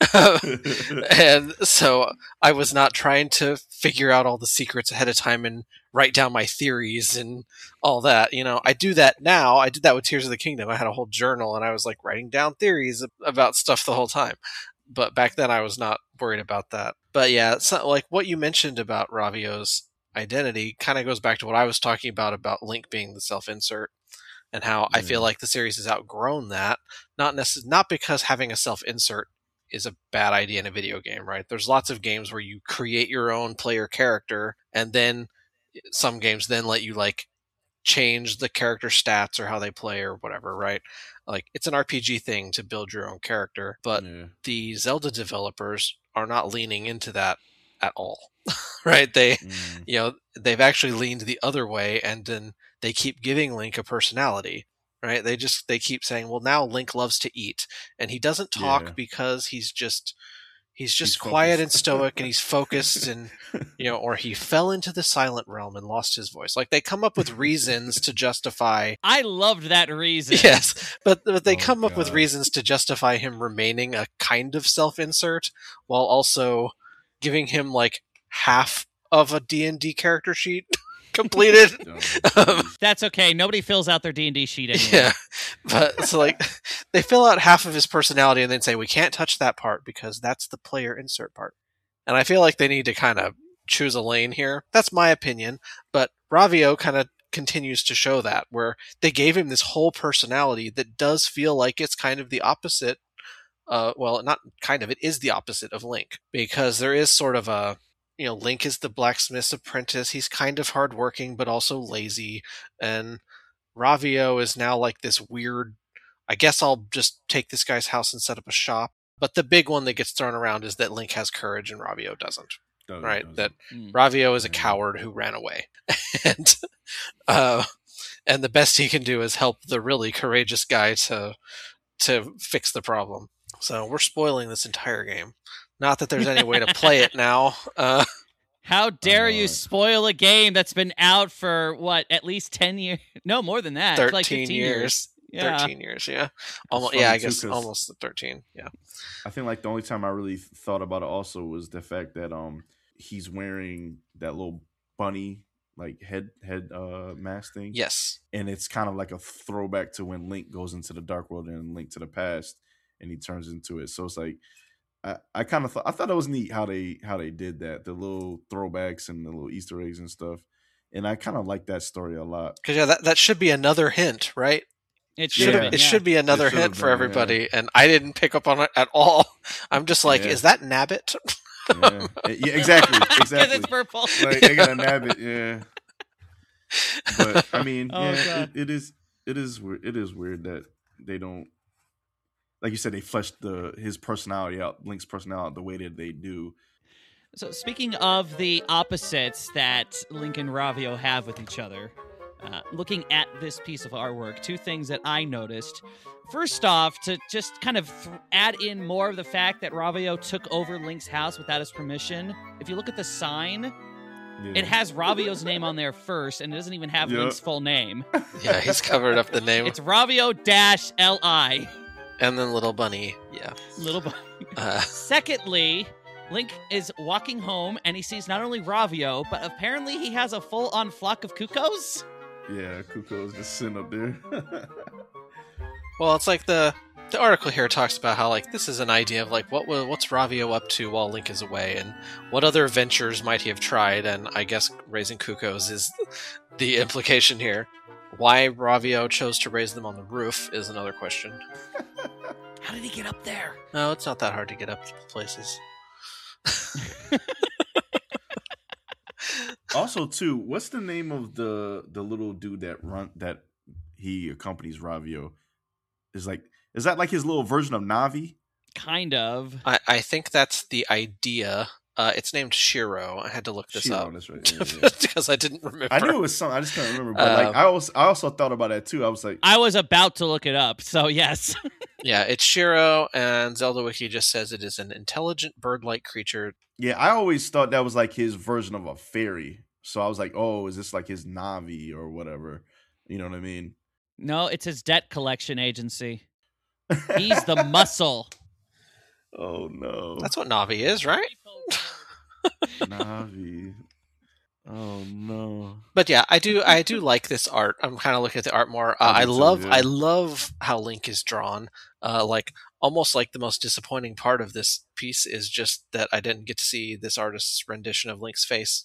And so I was not trying to figure out all the secrets ahead of time and write down my theories and all that. You know, I do that now. I did that with Tears of the Kingdom. I had a whole journal, and I was like writing down theories about stuff the whole time. But back then I was not worried about that. But yeah, so, like what you mentioned about Ravio's identity kind of goes back to what I was talking about about Link being the self-insert, and how I feel Yeah. like the series has outgrown that. Not necess- not because having a self-insert is a bad idea in a video game, right? There's lots of games where you create your own player character, and then some games then let you like change the character stats or how they play or whatever, right? Like it's an R P G thing to build your own character, but yeah. the Zelda developers are not leaning into that at all, right? They, Mm. you know, they've actually leaned the other way, and then they keep giving Link a personality, right? They just they keep saying, well, now Link loves to eat, and he doesn't talk Yeah. because he's just he's just He's quiet focused. and stoic, and he's focused, and you know, or he fell into the silent realm and lost his voice. Like they come up with reasons to justify. I loved that reason. Yes, but, but they Oh, come up with God. reasons to justify him remaining a kind of self-insert while also giving him like half of a D and D character sheet completed. Oh, Um, geez. That's okay. Nobody fills out their D and D sheet anymore. Yeah, but so like they fill out half of his personality and then say we can't touch that part because that's the player insert part. And I feel like they need to kind of choose a lane here. That's my opinion, but Ravio kind of continues to show that, where they gave him this whole personality that does feel like it's kind of the opposite. Uh, well, not kind of, it is the opposite of Link, because there is sort of a, you know, Link is the blacksmith's apprentice. He's kind of hardworking, but also lazy. And Ravio is now like this weird, I guess I'll just take this guy's house and set up a shop. But the big one that gets thrown around is that Link has courage and Ravio doesn't. Doesn't- Right? doesn't. That Mm. Ravio is a Yeah. coward who ran away. and uh, and the best he can do is help the really courageous guy to to fix the problem. So we're spoiling this entire game. Not that there's any way to play it now. Uh, How dare know you it. spoil a game that's been out for what, at least ten years? No, more than that. For like thirteen fifteen years. Yeah. thirteen years, yeah. Almost, funny yeah, I too, guess 'cause- almost thirteen. Yeah. I think like the only time I really thought about it also was the fact that um he's wearing that little bunny like head head uh mask thing. Yes. And it's kind of like a throwback to when Link goes into the Dark World and Link to the Past, and he turns into it. So it's like I, I kind of thought I thought it was neat how they how they did that, the little throwbacks and the little Easter eggs and stuff. And I kind of like that story a lot. Because yeah, that, that should be another hint, right? It Should should have, have Yeah. it should be another It should hint have for been, everybody, and I didn't pick up on it at all. I'm just like, Yeah. is that Nabbit? Yeah, yeah exactly, Because exactly. it's purple. Like they got a nabbit, yeah. But I mean, Oh, yeah, God. it, it is it is weird. It is weird that they don't, like you said, they fleshed the his personality out, Link's personality out the way that they do. So speaking of the opposites that Link and Ravio have with each other, uh, looking at this piece of artwork, two things that I noticed. First off, to just kind of th- add in more of the fact that Ravio took over Link's house without his permission. If you look at the sign, Yeah. It has Ravio's name on there first, and it doesn't even have Yep. Link's full name. Yeah, he's covered up the name. It's Ravio dash L I. And then Little Bunny. Yeah. Little bunny. Uh, Secondly, Link is walking home, and he sees not only Ravio, but apparently he has a full-on flock of Cuckoos. Yeah, Kuko's just sitting up there. well, it's like the the article here talks about how like this is an idea of like what will, what's Ravio up to while Link is away, and what other ventures might he have tried? And I guess raising Cuckoos is the implication here. Why Ravio chose to raise them on the roof is another question. How did he get up there? No, it's not that hard to get up to places. Also, too, what's the name of the the little dude that run that he accompanies Ravio? Is like is that like his little version of Navi? Kind of. I, I think that's the idea. Uh, it's named Shiro. I had to look this Shiro, up that's right. Yeah, yeah. because I didn't remember. I knew it was something. I just can't remember. But Um, like, I also I also thought about that too. I was like, I was about to look it up, so yes. Yeah, it's Shiro, and Zelda Wiki just says it is an intelligent bird-like creature. yeah, I always thought that was like his version of a fairy. So I was like, oh, is this like his Navi or whatever? You know what I mean? No, it's his debt collection agency. He's the muscle. Oh no, That's what Navi is, right? Navi. Oh no. But yeah, I do I do like this art. I'm kind of looking at the art more. Uh, I I do too, love yeah. I love how Link is drawn. Uh, like almost like the most disappointing part of this piece is just that I didn't get to see this artist's rendition of Link's face.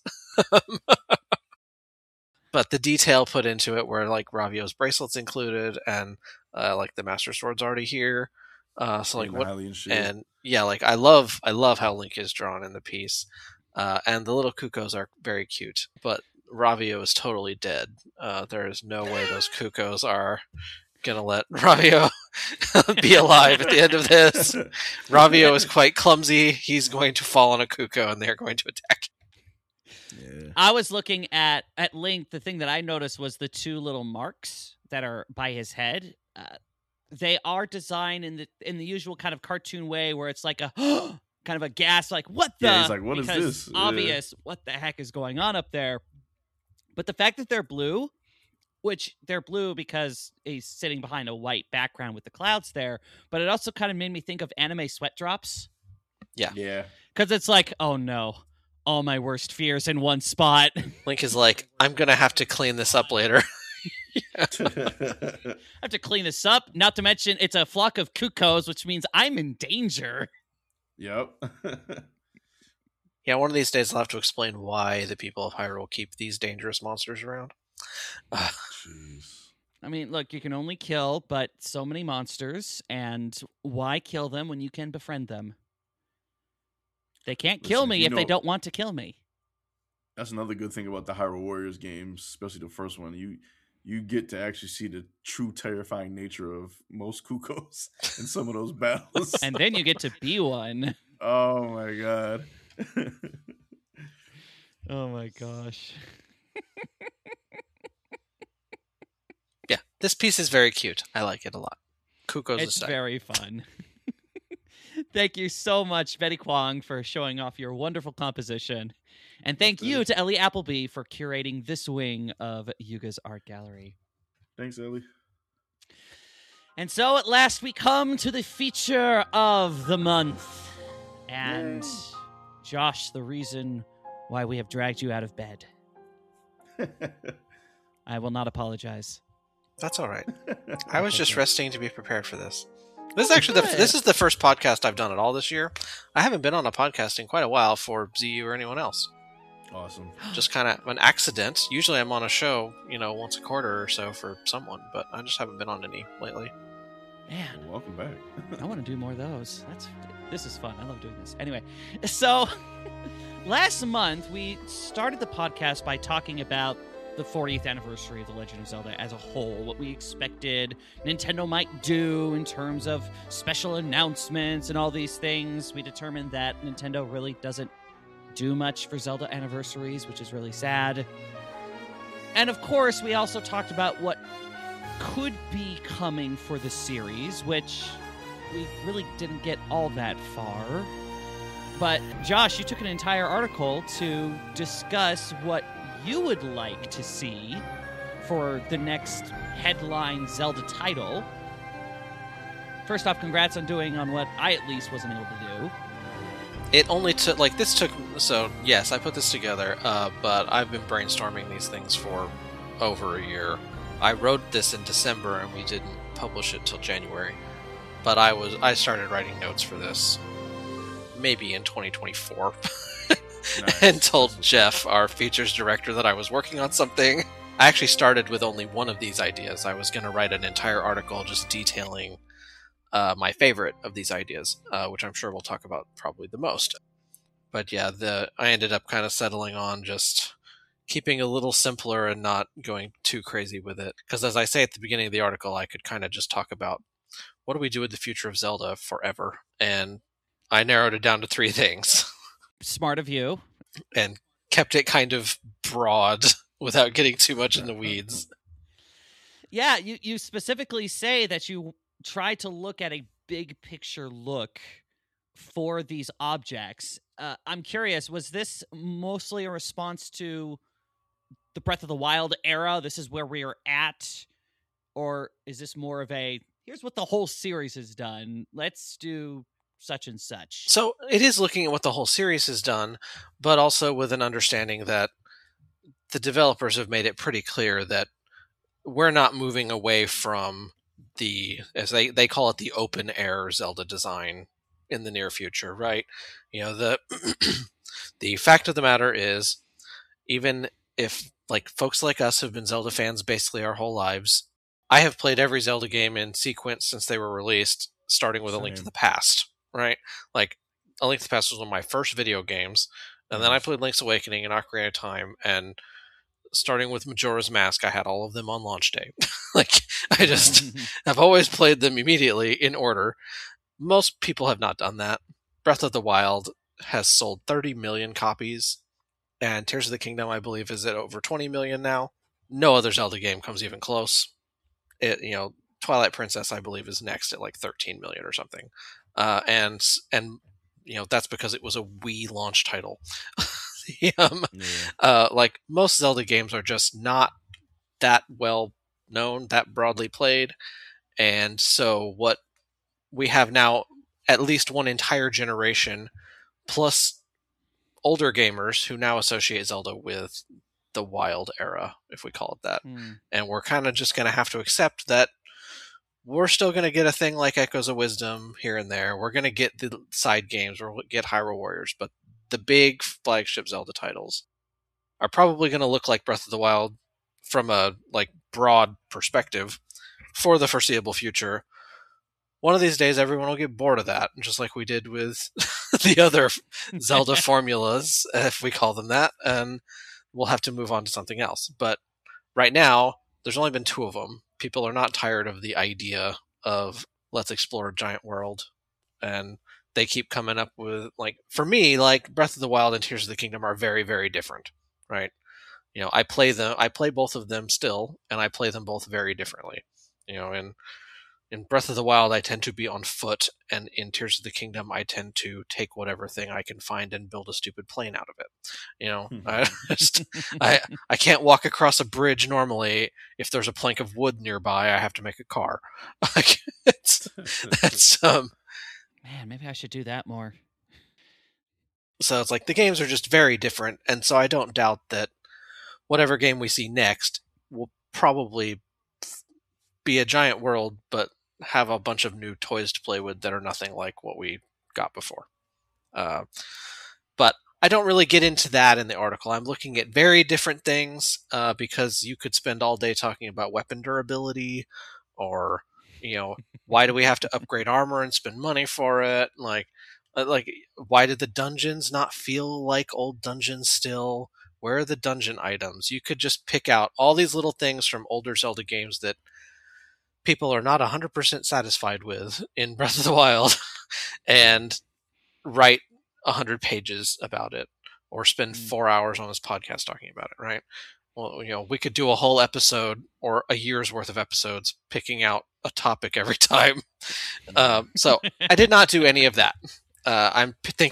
But the detail put into it, where like Ravio's bracelet's included, and uh, like the Master Sword's already here. Uh, so like And what? Hylian shit. And yeah, like I love I love how Link is drawn in the piece, uh, and the little Cuckoos are very cute. But Ravio is totally dead. Uh, there is no way those Cuckoos are gonna let Ravio be alive at the end of this. Ravio is quite clumsy. He's going to fall on a Cuckoo, and they're going to attack. Yeah. I was looking at at Link. The thing that I noticed was the two little marks that are by his head. Uh, they are designed in the in the usual kind of cartoon way, where it's like a kind of a gasp, like what the? Yeah, he's like, "What is because this?" Yeah. Obvious, what the heck is going on up there? But the fact that they're blue, which they're blue because he's sitting behind a white background with the clouds there, but it also kind of made me think of anime sweat drops. Yeah. Yeah. Because it's like, oh no, all my worst fears in one spot. Link is like, I'm gonna have to clean this up later. I have to clean this up. Not to mention, it's a flock of Cuckoos, which means I'm in danger. Yep. Yeah, one of these days I'll have to explain why the people of Hyrule keep these dangerous monsters around. Uh, Jeez. I mean, look, you can only kill, but so many monsters, and why kill them when you can befriend them? They can't kill Listen, me you if they know- don't want to kill me. That's another good thing about the Hyrule Warriors games, especially the first one. You you get to actually see the true terrifying nature of most Cuckoos in some of those battles. And then you get to be one. Oh my god. Oh my gosh. yeah, this piece is very cute. I like it a lot. Cuckoos It's aside. very fun. Thank you so much, Betty Kwong, for showing off your wonderful composition. And thank you to Ellie Appleby for curating this wing of Yuga's art gallery. Thanks, Ellie. And so at last we come to the feature of the month. And Yay. Josh, the reason why we have dragged you out of bed. I will not apologize. That's all right. I was just resting to be prepared for this. This is actually the good. this is the first podcast I've done at all this year. I haven't been on a podcast in quite a while for Z U or anyone else. Awesome. Just kind of an accident. Usually I'm on a show, you know, once a quarter or so for someone, but I just haven't been on any lately. Man, Well, welcome back. I want to do more of those. That's this is fun. I love doing this. Anyway, so last month we started the podcast by talking about the fortieth anniversary of The Legend of Zelda as a whole, what we expected Nintendo might do in terms of special announcements and all these things. We determined that Nintendo really doesn't do much for Zelda anniversaries, which is really sad. And of course, we also talked about what could be coming for the series, which we really didn't get all that far. But Josh, you took an entire article to discuss what you would like to see for the next headline Zelda title. First off, congrats on doing on what I at least wasn't able to do. It only took, like, this took, so, yes, I put this together, uh, but I've been brainstorming these things for over a year. I wrote this in December, and we didn't publish it till January. But I was, I started writing notes for this maybe in twenty twenty-four. Nice. And told Jeff, our features director, that I was working on something. I actually started with only one of these ideas. I was going to write an entire article just detailing Uh, my favorite of these ideas, uh, which I'm sure we'll talk about probably the most. But yeah, the I ended up kind of settling on just keeping a little simpler and not going too crazy with it. Because as I say at the beginning of the article, I could kind of just talk about what do we do with the future of Zelda forever. And I narrowed it down to three things. Smart of you. And kept it kind of broad without getting too much in the weeds. Yeah, you, you specifically say that you try to look at a big picture look for these objects. Uh, I'm curious, was this mostly a response to the Breath of the Wild era? This is where we are at? Or is this more of a, here's what the whole series has done, let's do such and such? So it is looking at what the whole series has done, but also with an understanding that the developers have made it pretty clear that we're not moving away from the, as they, they call it, the open air Zelda design in the near future, right? You know, the the fact of the matter is, even if like folks like us have been Zelda fans basically our whole lives, I have played every Zelda game in sequence since they were released, starting with Same. A Link to the Past, right? Like, A Link to the Past was one of my first video games, and then I played Link's Awakening and Ocarina of Time, and starting with Majora's Mask, I had all of them on launch day. Like, I just, I've always played them immediately in order. Most people have not done that. Breath of the Wild has sold thirty million copies, and Tears of the Kingdom, I believe, is at over twenty million now. No other Zelda game comes even close. It, you know, Twilight Princess, I believe, is next at like thirteen million or something. Uh, and, and, you know, that's because it was a Wii launch title. um, yeah. uh, like most Zelda games are just not that well known, that broadly played, and so what we have now, at least one entire generation plus older gamers who now associate Zelda with the Wild era, if we call it that. Mm. And we're kind of just going to have to accept that we're still going to get a thing like Echoes of Wisdom here and there. We're going to get the side games, we'll get Hyrule Warriors, but the big flagship Zelda titles are probably going to look like Breath of the Wild from a like broad perspective for the foreseeable future. One of these days, everyone will get bored of that, just like we did with the other Zelda formulas, if we call them that, and we'll have to move on to something else. But right now, there's only been two of them. People are not tired of the idea of let's explore a giant world, and they keep coming up with, like, for me, like Breath of the Wild and Tears of the Kingdom are very, very different, right? You know, I play them, I play both of them still, and I play them both very differently. You know, and in Breath of the Wild, I tend to be on foot, and in Tears of the Kingdom, I tend to take whatever thing I can find and build a stupid plane out of it. You know, I just, I, I can't walk across a bridge normally. If there's a plank of wood nearby, I have to make a car. Like, it's, that's, um, man, maybe I should do that more. So it's like the games are just very different, and so I don't doubt that whatever game we see next will probably be a giant world, but have a bunch of new toys to play with that are nothing like what we got before. Uh, but I don't really get into that in the article. I'm looking at very different things uh, because you could spend all day talking about weapon durability, or, you know, why do we have to upgrade armor and spend money for it? Like, like why did the dungeons not feel like old dungeons still? Where are the dungeon items? You could just pick out all these little things from older Zelda games that people are not one hundred percent satisfied with in Breath of the Wild and write one hundred pages about it, or spend four hours on this podcast talking about it, right? Well, you know, we could do a whole episode or a year's worth of episodes picking out a topic every time. Um, so I did not do any of that. Uh, I'm p- thinking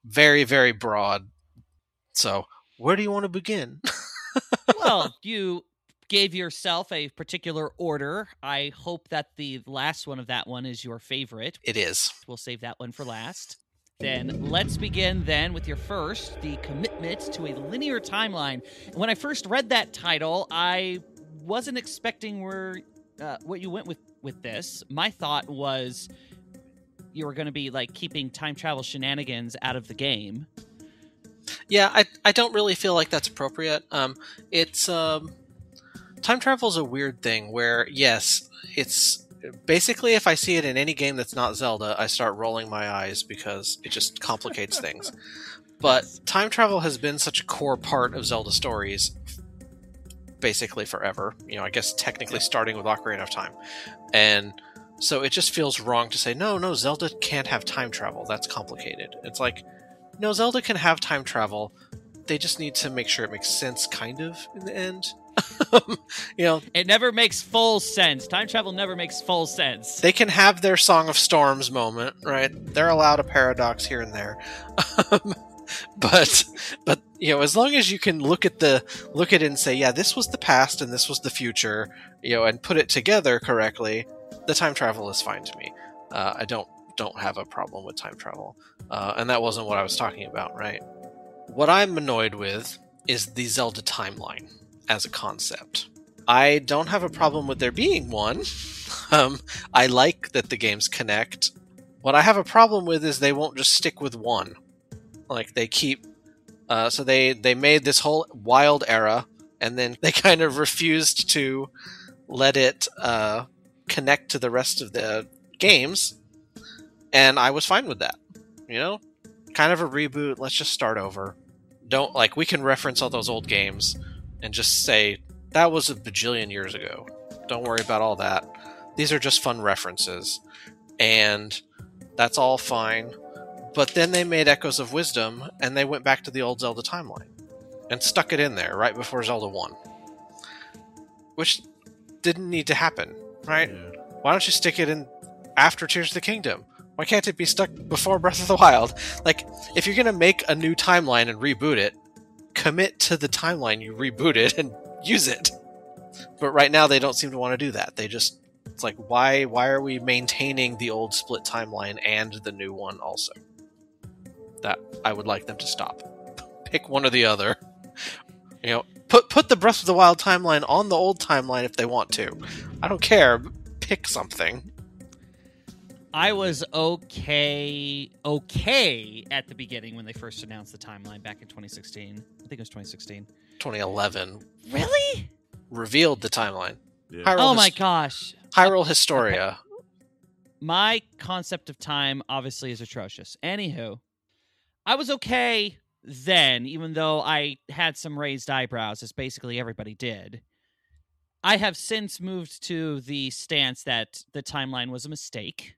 very, very broad. So, where do you want to begin? Well, you gave yourself a particular order. I hope that the last one of that one is your favorite. It is. We'll save that one for last. Then let's begin then with your first, the commitment to a linear timeline. When I first read that title, I wasn't expecting where uh, what you went with with this. My thought was you were going to be like keeping time travel shenanigans out of the game. Yeah, I I don't really feel like that's appropriate. Um, it's um, time travel is a weird thing where yes, it's basically if I see it in any game that's not Zelda, I start rolling my eyes because it just complicates things. But time travel has been such a core part of Zelda stories basically forever. You know, I guess technically starting with Ocarina of Time. And so it just feels wrong to say, no, no, Zelda can't have time travel. That's complicated. It's like, no, Zelda can have time travel. They just need to make sure it makes sense, kind of, in the end. You know, it never makes full sense. Time travel never makes full sense. They can have their Song of Storms moment, right? They're allowed a paradox here and there. but but you know, as long as you can look at the look at it and say, yeah, this was the past and this was the future, you know, and put it together correctly, the time travel is fine to me. Uh, I don't don't have a problem with time travel. Uh, and that wasn't what I was talking about, right? What I'm annoyed with is the Zelda timeline as a concept. I don't have a problem with there being one. um, I like that the games connect. What I have a problem with is they won't just stick with one. Like, they keep... Uh, so they, they made this whole wild era, and then they kind of refused to let it uh, connect to the rest of the games, and I was fine with that. You know? Kind of a reboot, let's just start over. Don't, like, we can reference all those old games and just say, that was a bajillion years ago. Don't worry about all that. These are just fun references. And that's all fine. But then they made Echoes of Wisdom, and they went back to the old Zelda timeline. And stuck it in there right before Zelda one. Which didn't need to happen, right? Yeah. Why don't you stick it in after Tears of the Kingdom? Why can't it be stuck before Breath of the Wild? Like, if you're going to make a new timeline and reboot it, commit to the timeline you rebooted and use it. But right now they don't seem to want to do that. They just, it's like, why why are we maintaining the old split timeline and the new one also? That I would like them to stop. Pick one or the other. You know, put put the Breath of the Wild timeline on the old timeline if they want to. I don't care. Pick something. I was okay, okay at the beginning when they first announced the timeline back in twenty sixteen. I think it was twenty sixteen. twenty eleven. Really? Revealed the timeline. Yeah. Oh my Hist- gosh. Hyrule Historia. My concept of time obviously is atrocious. Anywho, I was okay then, even though I had some raised eyebrows, as basically everybody did. I have since moved to the stance that the timeline was a mistake.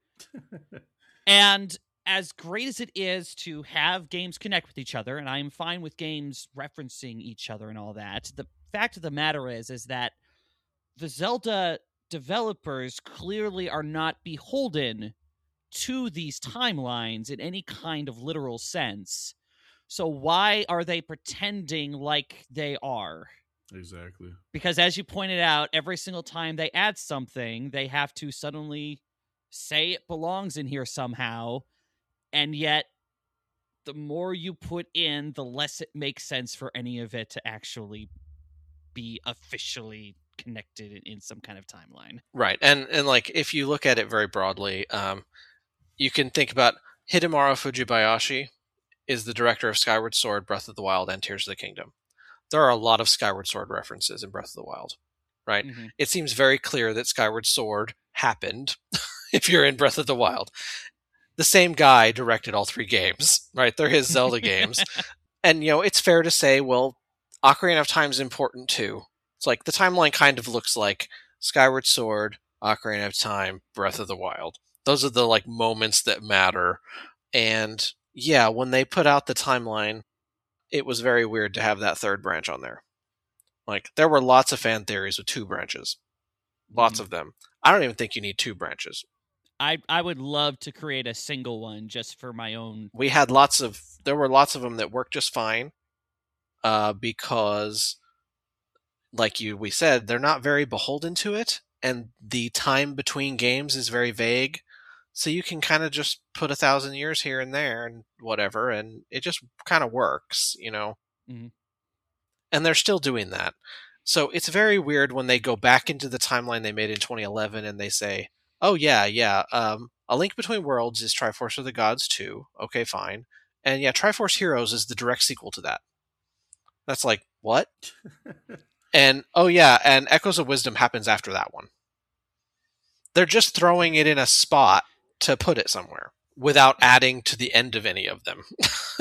And as great as it is to have games connect with each other, and I am fine with games referencing each other and all that, the fact of the matter is, is that the Zelda developers clearly are not beholden to these timelines in any kind of literal sense. So why are they pretending like they are? Exactly. Because as you pointed out, every single time they add something, they have to suddenly say it belongs in here somehow, and yet the more you put in, the less it makes sense for any of it to actually be officially connected in, in some kind of timeline. Right, and and like if you look at it very broadly, um, you can think about Hidemaru Fujibayashi is the director of Skyward Sword, Breath of the Wild, and Tears of the Kingdom. There are a lot of Skyward Sword references in Breath of the Wild, right? Mm-hmm. It seems very clear that Skyward Sword happened if you're in Breath of the Wild. The same guy directed all three games, right? They're his Zelda games. And, you know, it's fair to say, well, Ocarina of Time is important too. It's like the timeline kind of looks like Skyward Sword, Ocarina of Time, Breath of the Wild. Those are the, like, moments that matter. And, yeah, when they put out the timeline, it was very weird to have that third branch on there. Like, there were lots of fan theories with two branches. Lots mm-hmm. of them. I don't even think you need two branches. I I would love to create a single one just for my own. We had lots of, there were lots of them that worked just fine, uh, because, like you we said, they're not very beholden to it, and the time between games is very vague. So you can kind of just put a thousand years here and there and whatever, and it just kind of works, you know. Mhm. And they're still doing that. So it's very weird when they go back into the timeline they made in twenty eleven and they say, oh yeah, yeah, um, A Link Between Worlds is Triforce of the Gods two. Okay, fine. And yeah, Triforce Heroes is the direct sequel to that. That's like, what? And, oh yeah, and Echoes of Wisdom happens after that one. They're just throwing it in a spot to put it somewhere without adding to the end of any of them.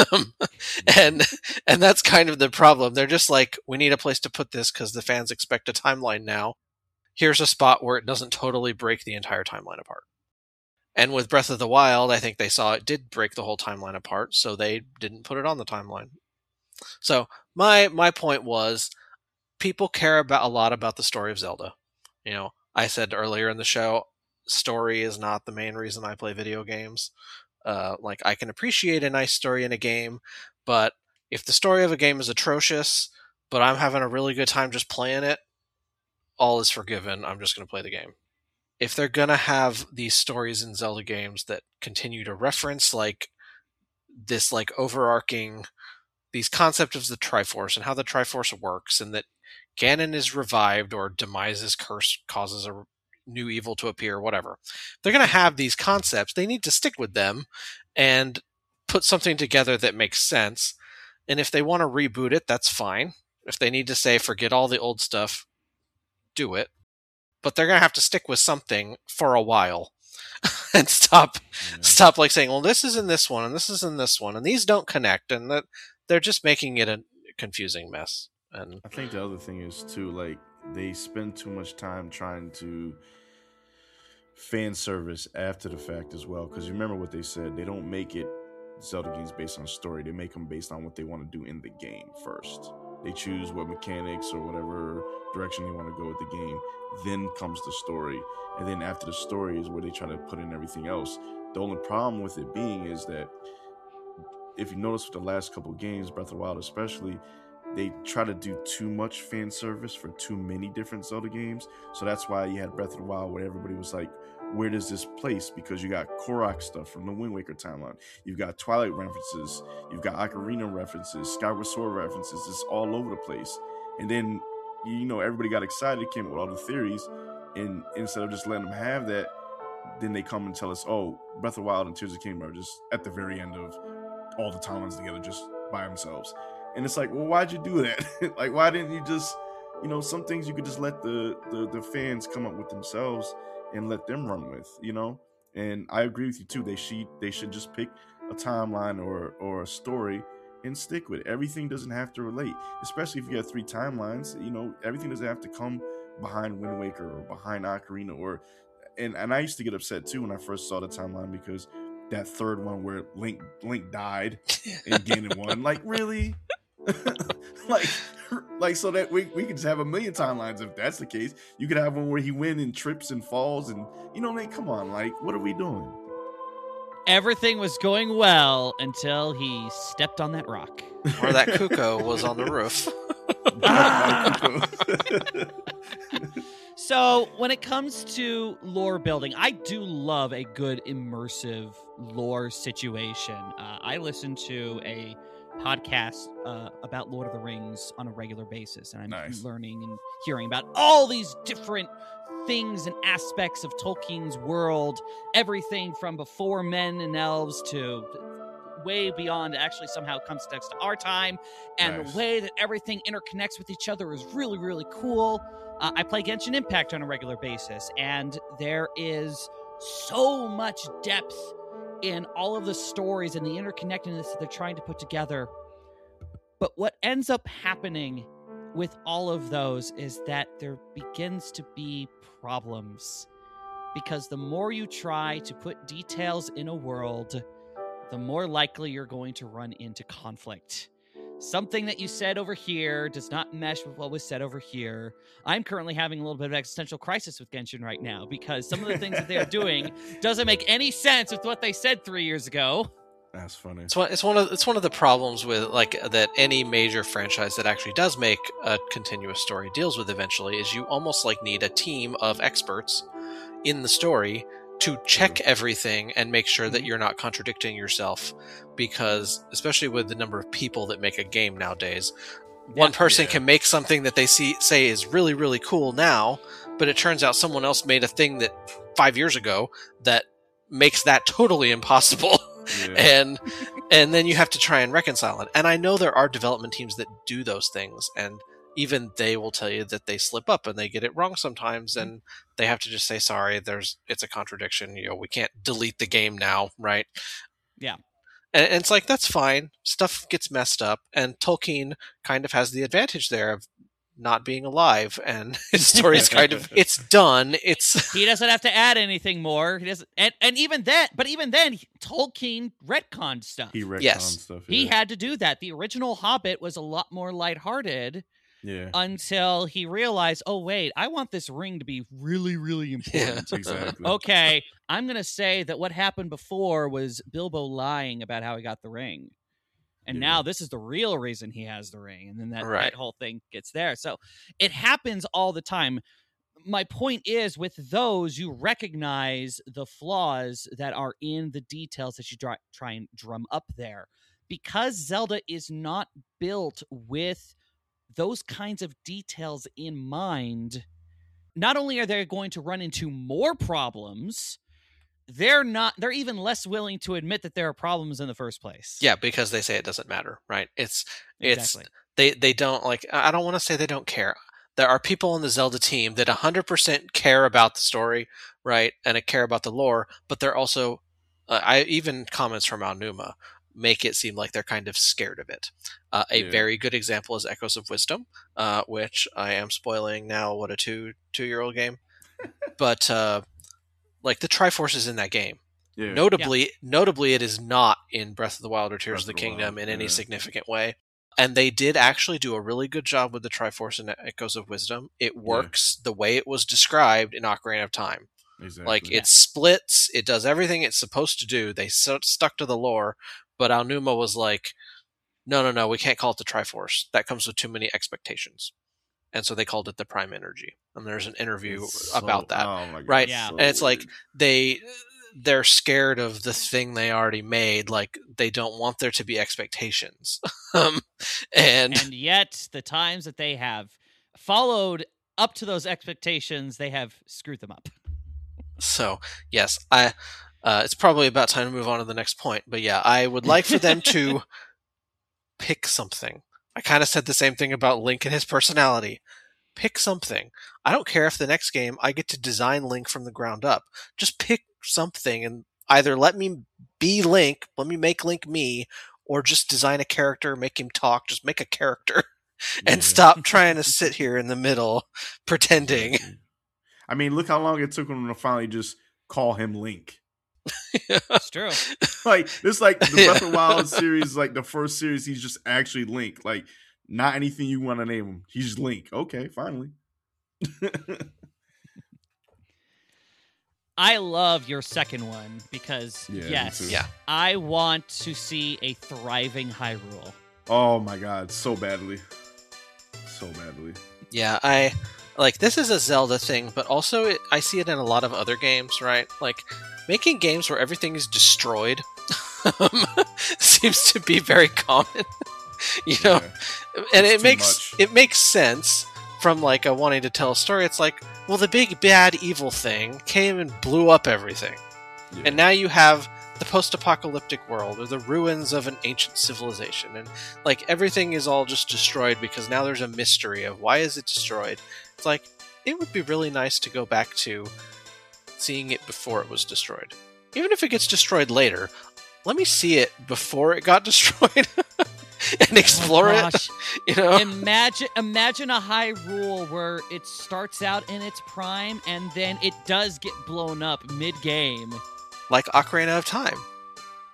and and that's kind of the problem. They're just like, we need a place to put this because the fans expect a timeline now. Here's a spot where it doesn't totally break the entire timeline apart. And with Breath of the Wild, I think they saw it did break the whole timeline apart, so they didn't put it on the timeline. So my my point was, people care about a lot about the story of Zelda. You know, I said earlier in the show, story is not the main reason I play video games. Uh, like, I can appreciate a nice story in a game, but if the story of a game is atrocious, but I'm having a really good time just playing it, all is forgiven. I'm just going to play the game. If they're going to have these stories in Zelda games that continue to reference, like, this, like, overarching, these concepts of the Triforce and how the Triforce works, and that Ganon is revived or Demise's curse causes a new evil to appear, whatever. If they're going to have these concepts, they need to stick with them and put something together that makes sense. And if they want to reboot it, that's fine. If they need to say, forget all the old stuff, do it. But they're going to have to stick with something for a while and stop, yeah. stop like saying, well, this is in this one and this is in this one and these don't connect, and that they're just making it a confusing mess. And I think the other thing is too, like, they spend too much time trying to fan service after the fact as well. Because remember what they said, they don't make it Zelda games based on story. They make them based on what they want to do in the game first. They choose what mechanics or whatever direction they want to go with the game. Then comes the story. And then after the story is where they try to put in everything else. The only problem with it being is that if you notice with the last couple of games, Breath of the Wild especially, they try to do too much fan service for too many different Zelda games. So that's why you had Breath of the Wild where everybody was like, where does this place? Because you got Korok stuff from the Wind Waker timeline. You've got Twilight references. You've got Ocarina references, Skyward Sword references. It's all over the place. And then, you know, everybody got excited, came up with all the theories. And instead of just letting them have that, then they come and tell us, oh, Breath of the Wild and Tears of the Kingdom are just at the very end of all the timelines together, just by themselves. And it's like, well, why'd you do that? Like, why didn't you just, you know, some things you could just let the, the the fans come up with themselves and let them run with, you know? And I agree with you too. They should they should just pick a timeline or or a story and stick with it. Everything doesn't have to relate, especially if you have three timelines. You know, everything doesn't have to come behind Wind Waker or behind Ocarina. Or and and I used to get upset too when I first saw the timeline, because that third one where Link Link died and Ganon won. Like, really? like, like so that we we could just have a million timelines if that's the case. You could have one where he wins and trips and falls, and you know, like, come on, like, what are we doing? Everything was going well until he stepped on that rock, or that Kuko was on the roof. So when it comes to lore building, I do love a good immersive lore situation. Uh, I listen to a podcast uh, about Lord of the Rings on a regular basis, and I'm nice. learning and hearing about all these different things and aspects of Tolkien's world, everything from before men and elves to way beyond, actually somehow comes next to our time, and nice. the way that everything interconnects with each other is really, really cool. Uh, I play Genshin Impact on a regular basis, and there is so much depth in all of the stories and the interconnectedness that they're trying to put together. But what ends up happening with all of those is that there begins to be problems. Because the more you try to put details in a world, the more likely you're going to run into conflict. something that you said over here does not mesh with what was said over here. I'm currently having a little bit of existential crisis with Genshin right now because some of the things that they're doing doesn't make any sense with what they said three years ago. That's funny. It's one, it's one of it's one of the problems with like that any major franchise that actually does make a continuous story deals with eventually is you almost like need a team of experts in the story to check everything and make sure that you're not contradicting yourself, because especially with the number of people that make a game nowadays, one person Yeah. can make something that they see say is really really cool now, but it turns out someone else made a thing that five years ago that makes that totally impossible. Yeah. and and then you have to try and reconcile it. And I know there are development teams that do those things, and even they will tell you that they slip up and they get it wrong sometimes, and they have to just say sorry. There's it's a contradiction. You know, we can't delete the game now, right? Yeah. And, and it's like that's fine. Stuff gets messed up, and Tolkien kind of has the advantage there of not being alive, and his story's kind of it's done. It's He doesn't have to add anything more. He doesn't, and, and even then, but even then, Tolkien retconned stuff. He retconned Yes. stuff. He Yeah. had to do that. The original Hobbit was a lot more lighthearted yeah. until he realized, oh wait, I want this ring to be really, really important. Exactly. Okay, I'm gonna say that what happened before was Bilbo lying about how he got the ring. And Yeah. now this is the real reason he has the ring. And then that, Right. that whole thing gets there. So it happens all the time. My point is, with those, you recognize the flaws that are in the details that you try, try and drum up there. Because Zelda is not built with those kinds of details in mind, not only are they going to run into more problems, they're not they're even less willing to admit that there are problems in the first place. yeah, because they say it doesn't matter, right? It's it's Exactly. they they don't like. I don't want to say they don't care. There are people on the Zelda team that one hundred percent care about the story, right, and care about the lore, but they're also, uh, I even comments from Aonuma make it seem like they're kind of scared of it. Uh, a Yeah. very good example is Echoes of Wisdom, uh, which I am spoiling now. What a two two year old game, but uh, like the Triforce is in that game. Yeah. Notably, notably, it is not in Breath of the Wild or Tears Breath of the of the Kingdom Wild, in any yeah. significant way. And they did actually do a really good job with the Triforce and Echoes of Wisdom. It works the way it was described in Ocarina of Time. Exactly. Like, it splits, it does everything it's supposed to do. They so- stuck to the lore, but Aonuma was like, no, no, no, we can't call it the Triforce. That comes with too many expectations. And so they called it the Prime Energy. And there's an interview It's so- about that. Oh my God, Right? Yeah. so And it's like, weird. they they're scared of the thing they already made. Like, they don't want there to be expectations. um, and, And yet, the times that they have followed up to those expectations, they have screwed them up. so, yes, I uh, it's probably about time to move on to the next point. But yeah, I would like for them to pick something. I kind of said the same thing about Link and his personality. Pick something. I don't care if the next game I get to design Link from the ground up. Just pick something and either let me be Link, let me make Link me, or just design a character, make him talk, just make a character and Yeah. stop trying to sit here in the middle pretending. I mean, look how long it took them to finally just call him Link. It's true. Like, this like the Yeah. Breath of the Wild series, like the first series, he's just actually Link. Like, not anything you want to name him. He's Link. Okay, finally. I love your second one because, Yeah, me yes, too. Yeah. I want to see a thriving Hyrule. Oh my God, so badly. So badly. Yeah, I like this is a Zelda thing, but also it, I see it in a lot of other games, right? Like making games where everything is destroyed um, seems to be very common. You know, Yeah. and It's it too makes much. it makes sense from like a wanting to tell a story. It's like, well, the big bad evil thing came and blew up everything, Yeah. and now you have the post-apocalyptic world or the ruins of an ancient civilization, and like everything is all just destroyed because now there's a mystery of why is it destroyed. It's like it would be really nice to go back to seeing it before it was destroyed, even if it gets destroyed later. Let me see it before it got destroyed and explore Oh, it. gosh. You know, Imagine, imagine a Hyrule where it starts out in its prime and then it does get blown up mid-game. like Ocarina of Time.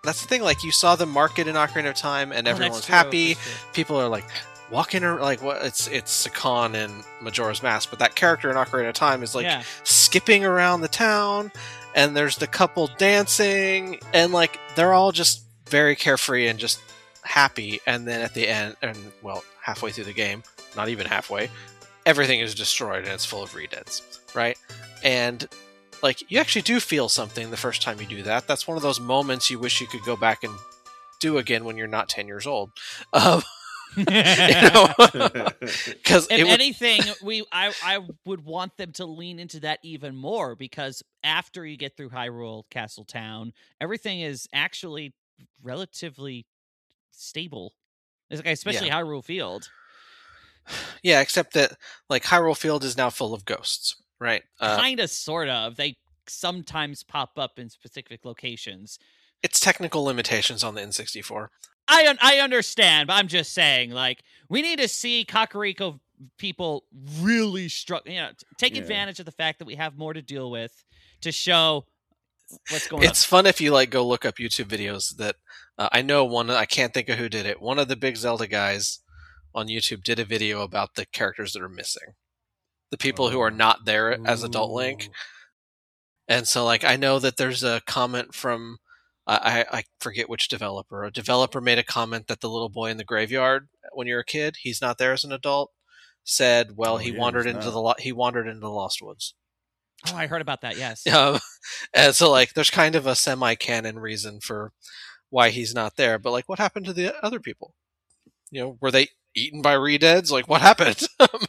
that's the thing. Like, you saw the market in Ocarina of Time, and Oh, everyone that's was true, happy. that's true. People are like walking around, like what? It's it's Sakan in Majora's Mask, but that character in Ocarina of Time is like Yeah. skipping around the town, and there's the couple dancing, and like they're all just very carefree and just happy. And then at the end, and well, halfway through the game, not even halfway, everything is destroyed and it's full of redeads, right? And like, you actually do feel something the first time you do that. That's one of those moments you wish you could go back and do again when you're not ten years old. Um, you know, because If it would, anything, we I, I would want them to lean into that even more, because after you get through Hyrule Castle Town, everything is actually relatively stable. It's like, especially Hyrule Field. yeah, except that like Hyrule Field is now full of ghosts, right? Uh, kind of, sort of. They sometimes pop up in specific locations. it's technical limitations on the N sixty-four. I un- I understand, but I'm just saying, like, we need to see Kakariko people really struggle. You know, t- take Yeah. advantage of the fact that we have more to deal with to show what's going It's fun if you like go look up YouTube videos that uh, I know one. I can't think of who did it. One of the big Zelda guys on YouTube did a video about the characters that are missing, the people who are not there as Adult Link. And so, like, I know that there's a comment from I, I forget which developer. A developer made a comment that the little boy in the graveyard when you're a kid, he's not there as an adult. Said, well, Oh, he yeah, wandered he's into not. the lo- he wandered into the Lost Woods. on. Oh, I heard about that. Yes. Um, and so, like, there's kind of a semi-canon reason for why he's not there. But like, what happened to the other people? You know, were they eaten by redeads? Like, what happened?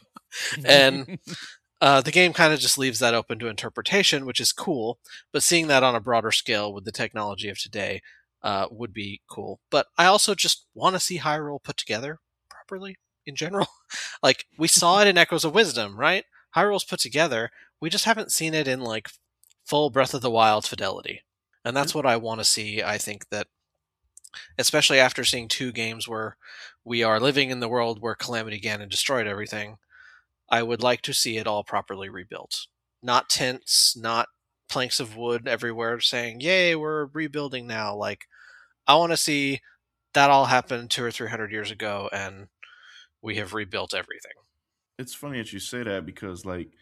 and uh, the game kind of just leaves that open to interpretation, which is cool. But seeing that on a broader scale with the technology of today uh, would be cool. But I also just want to see Hyrule put together properly in general. Like, we saw it in Echoes of Wisdom, right? Hyrule's put together. We just haven't seen it in like full Breath of the Wild fidelity. And that's what I want to see. I think that, especially after seeing two games where we are living in the world where Calamity Ganon destroyed everything, I would like to see it all properly rebuilt. Not tents, not planks of wood everywhere saying, yay, we're rebuilding now. Like, I want to see that all happened two or three hundred years ago and we have rebuilt everything. It's funny that you say that, because like,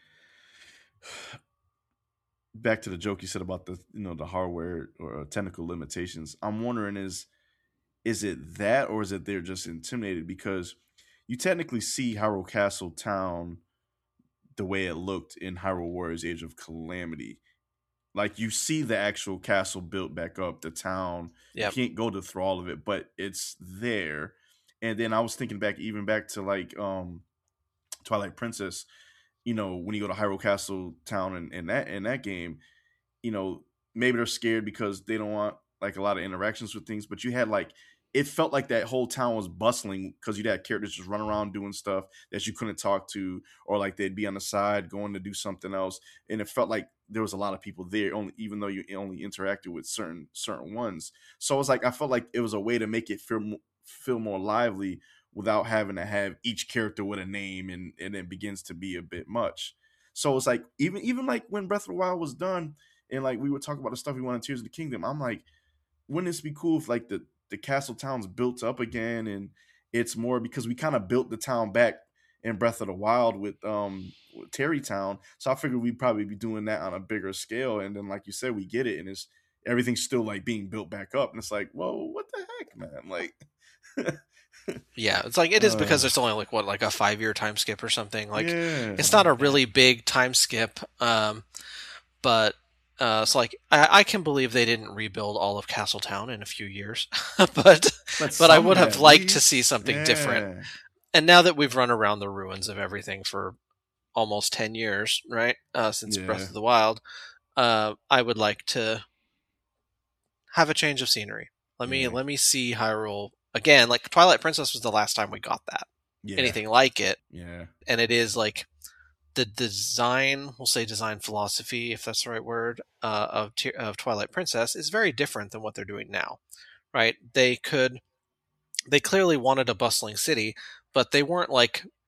back to the joke you said about the, you know, the hardware or technical limitations. I'm wondering, is is it that, or is it they're just intimidated? Because you technically see Hyrule Castle Town the way it looked in Hyrule Warriors Age of Calamity. Like, you see the actual castle built back up, the town. Yep. You can't go to through all of it, but it's there. And then I was thinking back, even back to like um Twilight Princess, you know, when you go to Hyrule Castle Town in, in that in that game, you know, maybe they're scared because they don't want like a lot of interactions with things, but you had like, it felt like that whole town was bustling because you had characters just running around doing stuff that you couldn't talk to, or like they'd be on the side going to do something else, and it felt like there was a lot of people there, only even though you only interacted with certain certain ones. So it was like, I felt like it was a way to make it feel feel more lively without having to have each character with a name, and and it begins to be a bit much. So it's like, even even like when Breath of the Wild was done, and like we were talking about the stuff we wanted in Tears of the Kingdom, I'm like, wouldn't this be cool if like the the castle town's built up again, and it's more, because we kind of built the town back in Breath of the Wild with um with Terry Town. So I figured we'd probably be doing that on a bigger scale, and then like you said, we get it, and it's everything's still like being built back up, and it's like, whoa, what the heck, man? Like, Yeah, it's like, it is because Uh, it's only like what, like a five year time skip or something. Like, yeah, it's not a really big time skip, um, but uh, it's like, I, I can believe they didn't rebuild all of Castletown in a few years, but but I some would have at liked to least. see something different. Yeah. And now that we've run around the ruins of everything for almost ten years, right, uh, since Yeah. Breath of the Wild, uh, I would like to have a change of scenery. Let me Yeah. let me see Hyrule again. Like, Twilight Princess was the last time we got that, Yeah. anything like it. Yeah. And it is like the design, we'll say design philosophy, if that's the right word, uh, of Te- of Twilight Princess is very different than what they're doing now, right? They could, they clearly wanted a bustling city, but they weren't like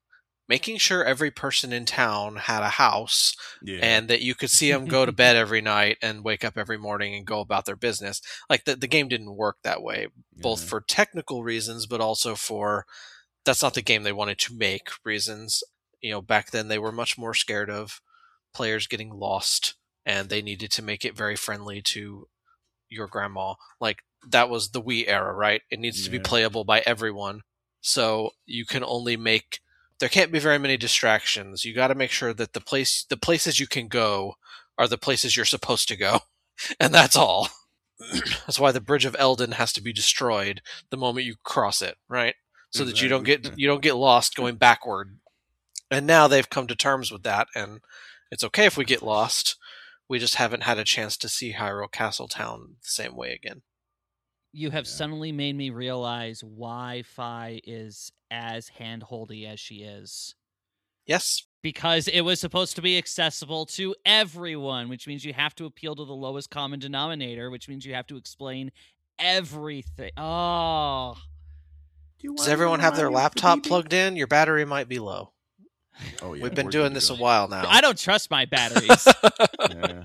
making sure every person in town had a house Yeah. and that you could see them go to bed every night and wake up every morning and go about their business. Like the, the game didn't work that way, both Yeah. for technical reasons, but also for that's not the game they wanted to make reasons. You know, back then they were much more scared of players getting lost, and they needed to make it very friendly to your grandma. Like that was the Wii era, right? It needs to be Yeah. playable by everyone. So you can only make there can't be very many distractions. You got to make sure that the place the places you can go are the places you're supposed to go. And that's all. That's why the Bridge of Eldin has to be destroyed the moment you cross it, right? So that you don't Exactly. get you don't get lost going backward. And now they've come to terms with that, and it's okay if we get lost. We just haven't had a chance to see Hyrule Castletown the same way again. You have Yeah. suddenly made me realize why Fi is as hand-holdy as she is. Yes. Because it was supposed to be accessible to everyone, which means you have to appeal to the lowest common denominator, which means you have to explain everything. Oh. Does everyone have their laptop plugged in? Your battery might be low. Oh yeah. We've been we're doing good to this go. a while now. I don't trust my batteries. Yeah.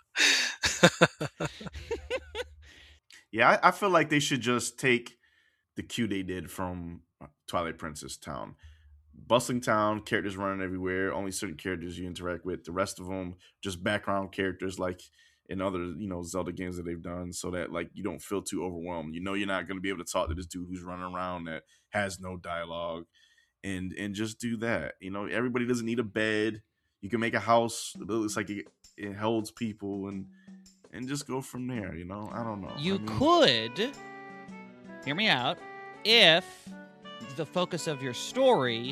Yeah, I, I feel like they should just take the cue they did from Twilight Princess Town. Bustling town, characters running everywhere, only certain characters you interact with. The rest of them just background characters like in other, you know, Zelda games that they've done, so that like you don't feel too overwhelmed. You know you're not going to be able to talk to this dude who's running around that has no dialogue, and and just do that. You know, everybody doesn't need a bed. You can make a house that looks like it, it holds people, and and just go from there. You know, I don't know. You I mean, could, hear me out, if the focus of your story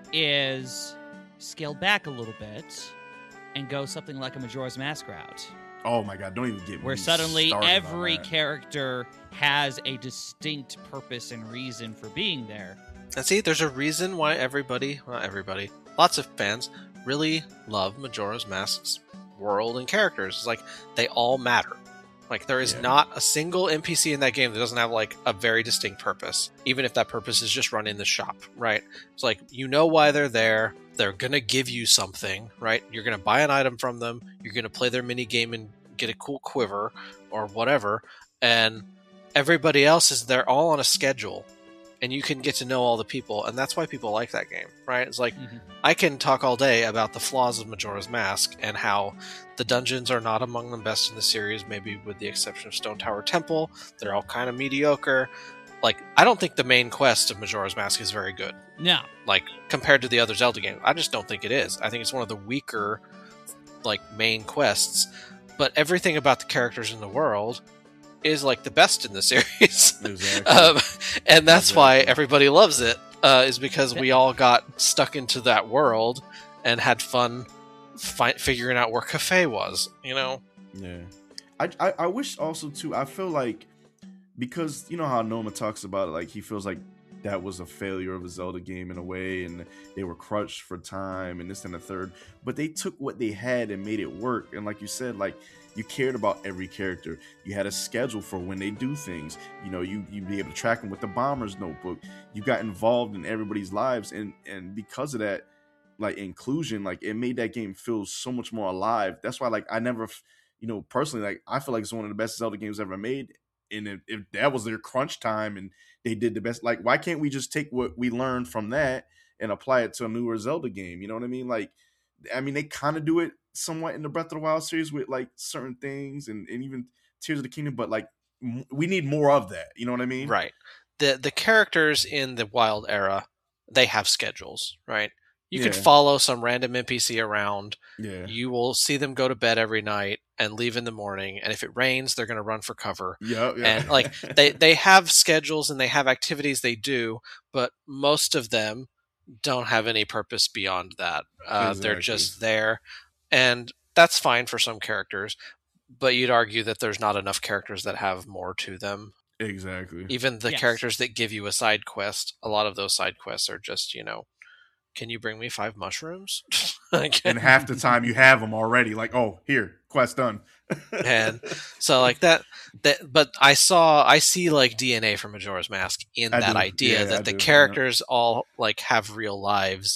is scaled back a little bit and go something like a Majora's Mask route, oh my god, don't even get me where suddenly started on every that. character has a distinct purpose and reason for being there. And see, there's a reason why everybody, well, not everybody, lots of fans really love Majora's Mask's world and characters. It's like they all matter. Like there is Yeah. not a single N P C in that game that doesn't have like a very distinct purpose, even if that purpose is just running the shop, right? It's like you know why they're there. They're gonna give you something, right? You're gonna buy an item from them. You're gonna play their mini game and get a cool quiver or whatever. And everybody else is they're all on a schedule, and you can get to know all the people, and that's why people like that game, right? It's like Mhm. I can talk all day about the flaws of Majora's Mask and how the dungeons are not among the best in the series, maybe with the exception of Stone Tower Temple. They're all kind of mediocre. Like, I don't think the main quest of Majora's Mask is very good. No. Like, compared to the other Zelda games. I just don't think it is. I think it's one of the weaker, like, main quests. But everything about the characters in the world is, like, the best in the series. Exactly. um, and that's why Exactly. everybody loves it, uh, is because we all got stuck into that world and had fun fi- figuring out where Cafe was, you know? Yeah, I, I I wish also too. I feel like because you know how Noma talks about it, like he feels like that was a failure of a Zelda game in a way, and they were crushed for time and this and the third. But they took what they had and made it work. And like you said, like you cared about every character. You had a schedule for when they do things. You know, you you'd be able to track them with the Bomber's Notebook. You got involved in everybody's lives, and and because of that, like inclusion, like it made that game feel so much more alive. That's why, like, I never. You know, personally, like I feel like it's one of the best Zelda games ever made. And if, if that was their crunch time and they did the best, like, why can't we just take what we learned from that and apply it to a newer Zelda game? You know what I mean? Like, I mean, they kind of do it somewhat in the Breath of the Wild series with like certain things and, and even Tears of the Kingdom, but like m- we need more of that. You know what I mean? Right. The the characters in the Wild era, they have schedules, right? You Yeah. can follow some random N P C around. Yeah. You will see them go to bed every night and leave in the morning. And if it rains, they're going to run for cover. Yeah. Yeah. And like they, they have schedules and they have activities they do, but most of them don't have any purpose beyond that. Uh, They're Exactly. just there. And that's fine for some characters, but you'd argue that there's not enough characters that have more to them. Exactly. Even the Yes. characters that give you a side quest, a lot of those side quests are just, you know, can you bring me five mushrooms? Like, And half the time you have them already. Like, oh, here, quest done. and so like that, that, but I saw, I see like D N A from Majora's Mask in I that do. idea Yeah, that I the do. characters all like have real lives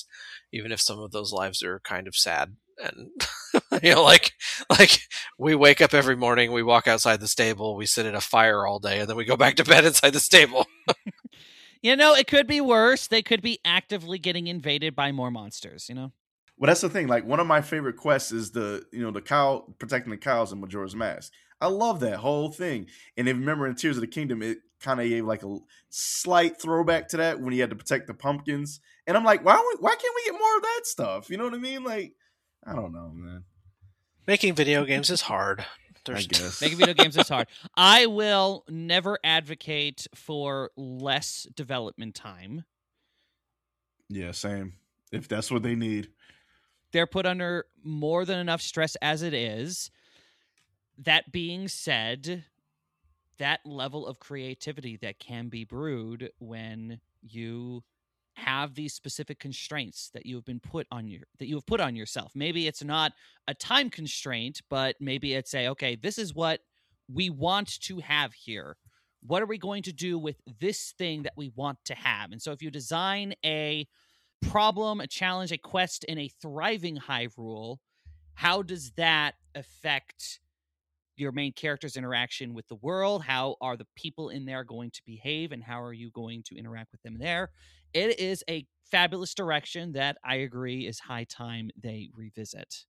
even if some of those lives are kind of sad. And you know, like like we wake up every morning, we walk outside the stable, we sit at a fire all day, and then we go back to bed inside the stable. You know, it could be worse. They could be actively getting invaded by more monsters, you know? Well, that's the thing. Like, one of my favorite quests is the, you know, the cow, protecting the cows in Majora's Mask. I love that whole thing. And if you remember in Tears of the Kingdom, it kind of gave like a slight throwback to that when he had to protect the pumpkins. And I'm like, why, why can't we get more of that stuff? You know what I mean? Like, I don't know, man. Making video games is hard. I guess. Making video games is hard. I will never advocate for less development time. Yeah, same. If that's what they need. They're put under more than enough stress as it is. That being said, that level of creativity that can be brewed when you have these specific constraints that you have been put on your that you have put on yourself. Maybe it's not a time constraint, but maybe it's a, okay, this is what we want to have here. What are we going to do with this thing that we want to have? And so if you design a problem, a challenge, a quest in a thriving Hyrule, how does that affect your main character's interaction with the world? How are the people in there going to behave, and how are you going to interact with them there? It is a fabulous direction that I agree is high time they revisit.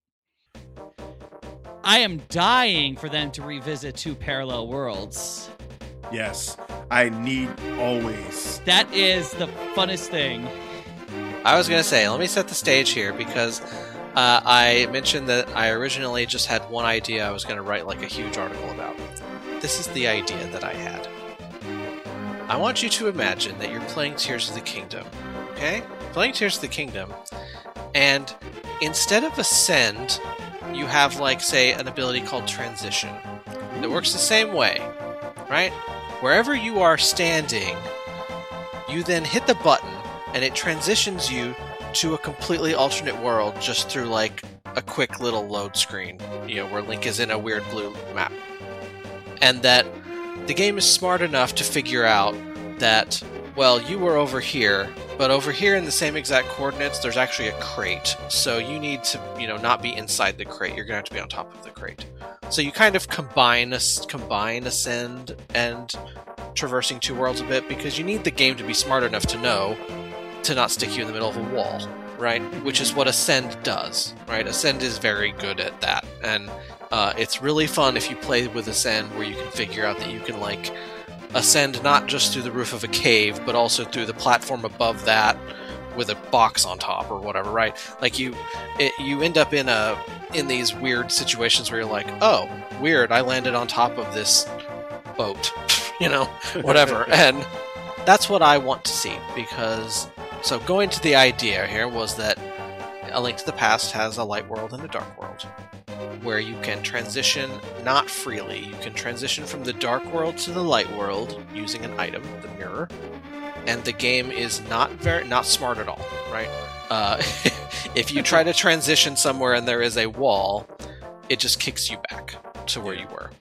I am dying for them to revisit Two Parallel Worlds. Yes, I need always. That is the funnest thing. I was going to say, let me set the stage here, because uh, I mentioned that I originally just had one idea I was going to write like a huge article about. This is the idea that I had. I want you to imagine that you're playing Tears of the Kingdom, okay? Playing Tears of the Kingdom, and instead of Ascend, you have, like, say, an ability called Transition that works the same way, right? Wherever you are standing, you then hit the button, and it transitions you to a completely alternate world just through, like, a quick little load screen, you know, where Link is in a weird blue map. And that the game is smart enough to figure out that, well, you were over here, but over here in the same exact coordinates, there's actually a crate. So you need to, you know, not be inside the crate. You're going to have to be on top of the crate. So you kind of combine, combine Ascend and traversing two worlds a bit, because you need the game to be smart enough to know to not stick you in the middle of a wall, right? Which is what Ascend does, right? Ascend is very good at that. And Uh, it's really fun if you play with Ascend, where you can figure out that you can, like, ascend not just through the roof of a cave, but also through the platform above that with a box on top or whatever, right? Like, you it, you end up in a in these weird situations where you're like, oh, weird, I landed on top of this boat, you know, whatever. And that's what I want to see, because... So going to the idea here was that A Link to the Past has a light world and a dark world, where you can transition not freely. You can transition from the dark world to the light world using an item, the mirror, and the game is not very not smart at all, right? Uh, if you try to transition somewhere and there is a wall, it just kicks you back to where you were.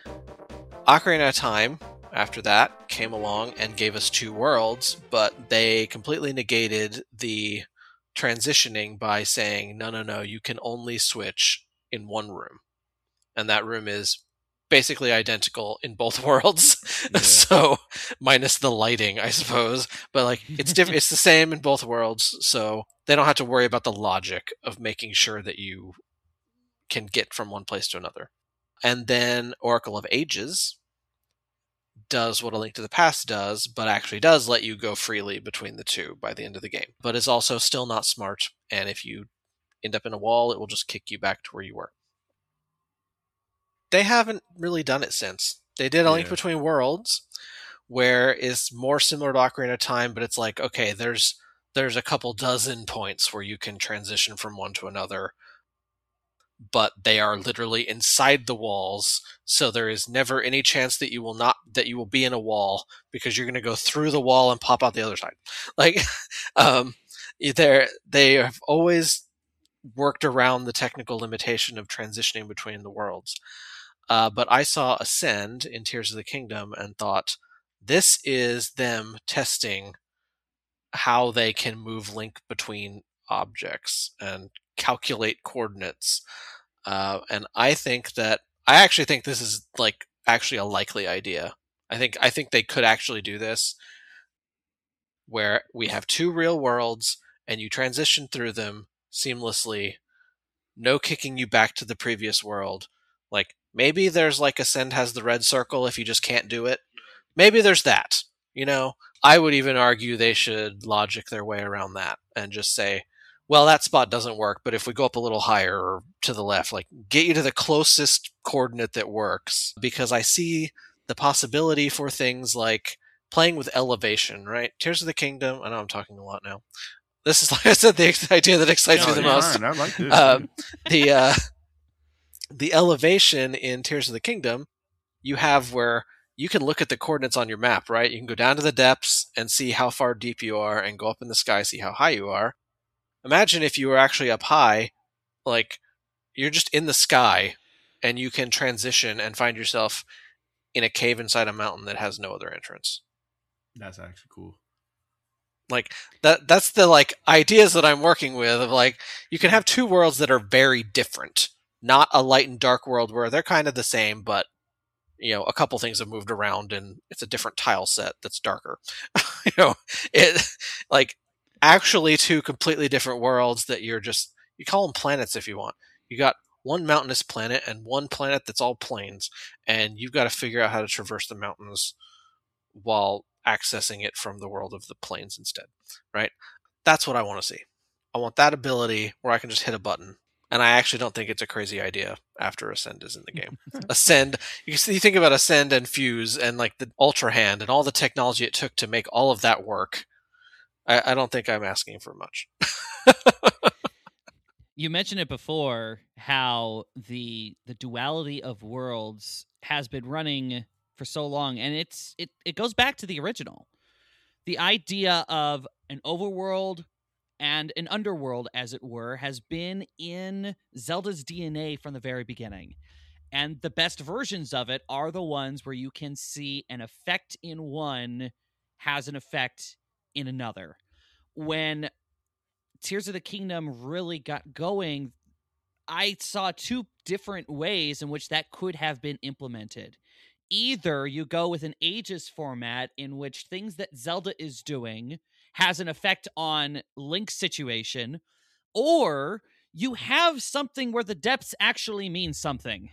Ocarina of Time, after that, came along and gave us two worlds, but they completely negated the transitioning by saying, no, no, no, you can only switch in one room, and that room is basically identical in both worlds. Yeah. So minus the lighting, I suppose, but like it's diff- it's the same in both worlds, so they don't have to worry about the logic of making sure that you can get from one place to another. And then Oracle of Ages does what A Link to the Past does, but actually does let you go freely between the two by the end of the game, but is also still not smart, and if you end up in a wall, it will just kick you back to where you were. They haven't really done it since. They did A Link Yeah. Between Worlds, where it's more similar to Ocarina of Time, but it's like, okay, there's there's a couple dozen points where you can transition from one to another, but they are literally inside the walls, so there is never any chance that you will not that you will be in a wall, because you're going to go through the wall and pop out the other side. Like, um, they they have always worked around the technical limitation of transitioning between the worlds. Uh, but I saw Ascend in Tears of the Kingdom and thought, this is them testing how they can move Link between objects and calculate coordinates. Uh, and I think that I actually think this is like actually a likely idea. I think I think they could actually do this, where we have two real worlds and you transition through them seamlessly, no kicking you back to the previous world. Like maybe there's like Ascend has the red circle if you just can't do it. Maybe there's that. You know, I would even argue they should logic their way around that and just say, well, that spot doesn't work, but if we go up a little higher or to the left, like get you to the closest coordinate that works. Because I see the possibility for things like playing with elevation, right? Tears of the Kingdom. I know I'm talking a lot now. This is, like I said, the idea that excites No, me the you're most. fine. I like this. Um, the uh, the elevation in Tears of the Kingdom, you have where you can look at the coordinates on your map, right? You can go down to the depths and see how far deep you are, and go up in the sky, see how high you are. Imagine if you were actually up high, like you're just in the sky, and you can transition and find yourself in a cave inside a mountain that has no other entrance. That's actually cool. Like that that's the like ideas that I'm working with of like you can have two worlds that are very different. Not a light and dark world where they're kind of the same, but you know, a couple things have moved around and it's a different tile set that's darker. you know, it like actually two completely different worlds that you're just you call them planets if you want. You got one mountainous planet and one planet that's all plains, and you've got to figure out how to traverse the mountains while accessing it from the world of the plains instead, right? That's what I want to see. I want that ability where I can just hit a button. And I actually don't think it's a crazy idea after Ascend is in the game. Ascend, you see, you think about Ascend and Fuse and like the Ultra Hand and all the technology it took to make all of that work. I, I don't think I'm asking for much. You mentioned it before, how the the duality of worlds has been running for so long, and it's it, it goes back to the original. The idea of an overworld and an underworld, as it were, has been in Zelda's D N A from the very beginning. And the best versions of it are the ones where you can see an effect in one has an effect in another. When Tears of the Kingdom really got going, I saw two different ways in which that could have been implemented. Either you go with an Aegis format in which things that Zelda is doing has an effect on Link's situation, or you have something where the depths actually mean something.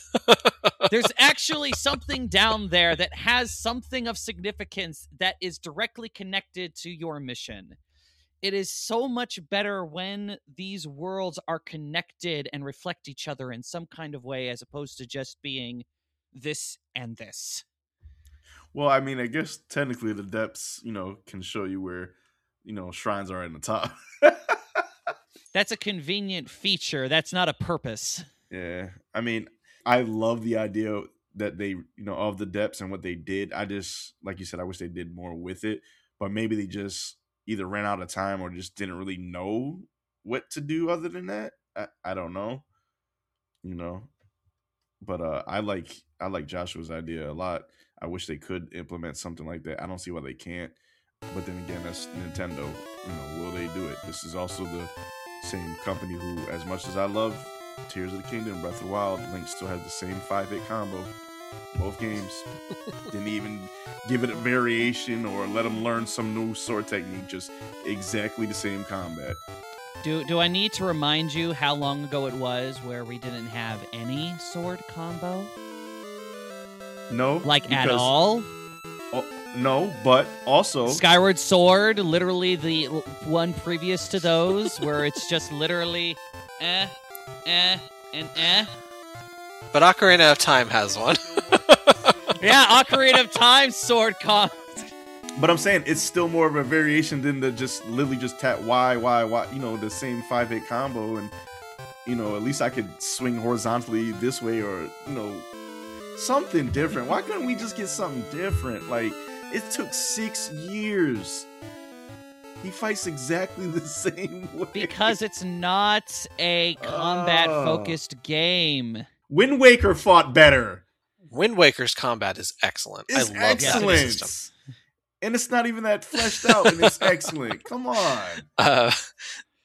There's actually something down there that has something of significance that is directly connected to your mission. It is so much better when these worlds are connected and reflect each other in some kind of way, as opposed to just being this and this. Well, I mean, I guess technically the depths, you know, can show you where, you know, shrines are in the top. That's a convenient feature. That's not a purpose. Yeah. I mean, I love the idea that they, you know, of the depths and what they did. I just, like you said, I wish they did more with it, but maybe they just either ran out of time or just didn't really know what to do other than that. I, I don't know, you know, but uh, I like, I like Joshua's idea a lot. I wish they could implement something like that. I don't see why they can't. But then again, that's Nintendo. You know, will they do it? This is also the same company who, as much as I love Tears of the Kingdom, Breath of the Wild, Link still has the same five-hit combo. Both games. Didn't even give it a variation or let them learn some new sword technique. Just exactly the same combat. Do do I need to remind you how long ago it was where we didn't have any sword combo? No. Like because, at all? Oh, no, but also Skyward Sword, literally the l- one previous to those, where it's just literally eh, eh, and eh. But Ocarina of Time has one. Yeah, Ocarina of Time sword combo. But I'm saying it's still more of a variation than the just literally just tap Y, Y, Y, you know, the same five hit combo. And, you know, at least I could swing horizontally this way or, you know, something different. Why couldn't we just get something different? Like, it took six years. He fights exactly the same way. Because it's not a combat-focused oh. game. Wind Waker fought better. Wind Waker's combat is excellent. It's I love excellent. that system. And it's not even that fleshed out, and it's excellent. Come on. Uh,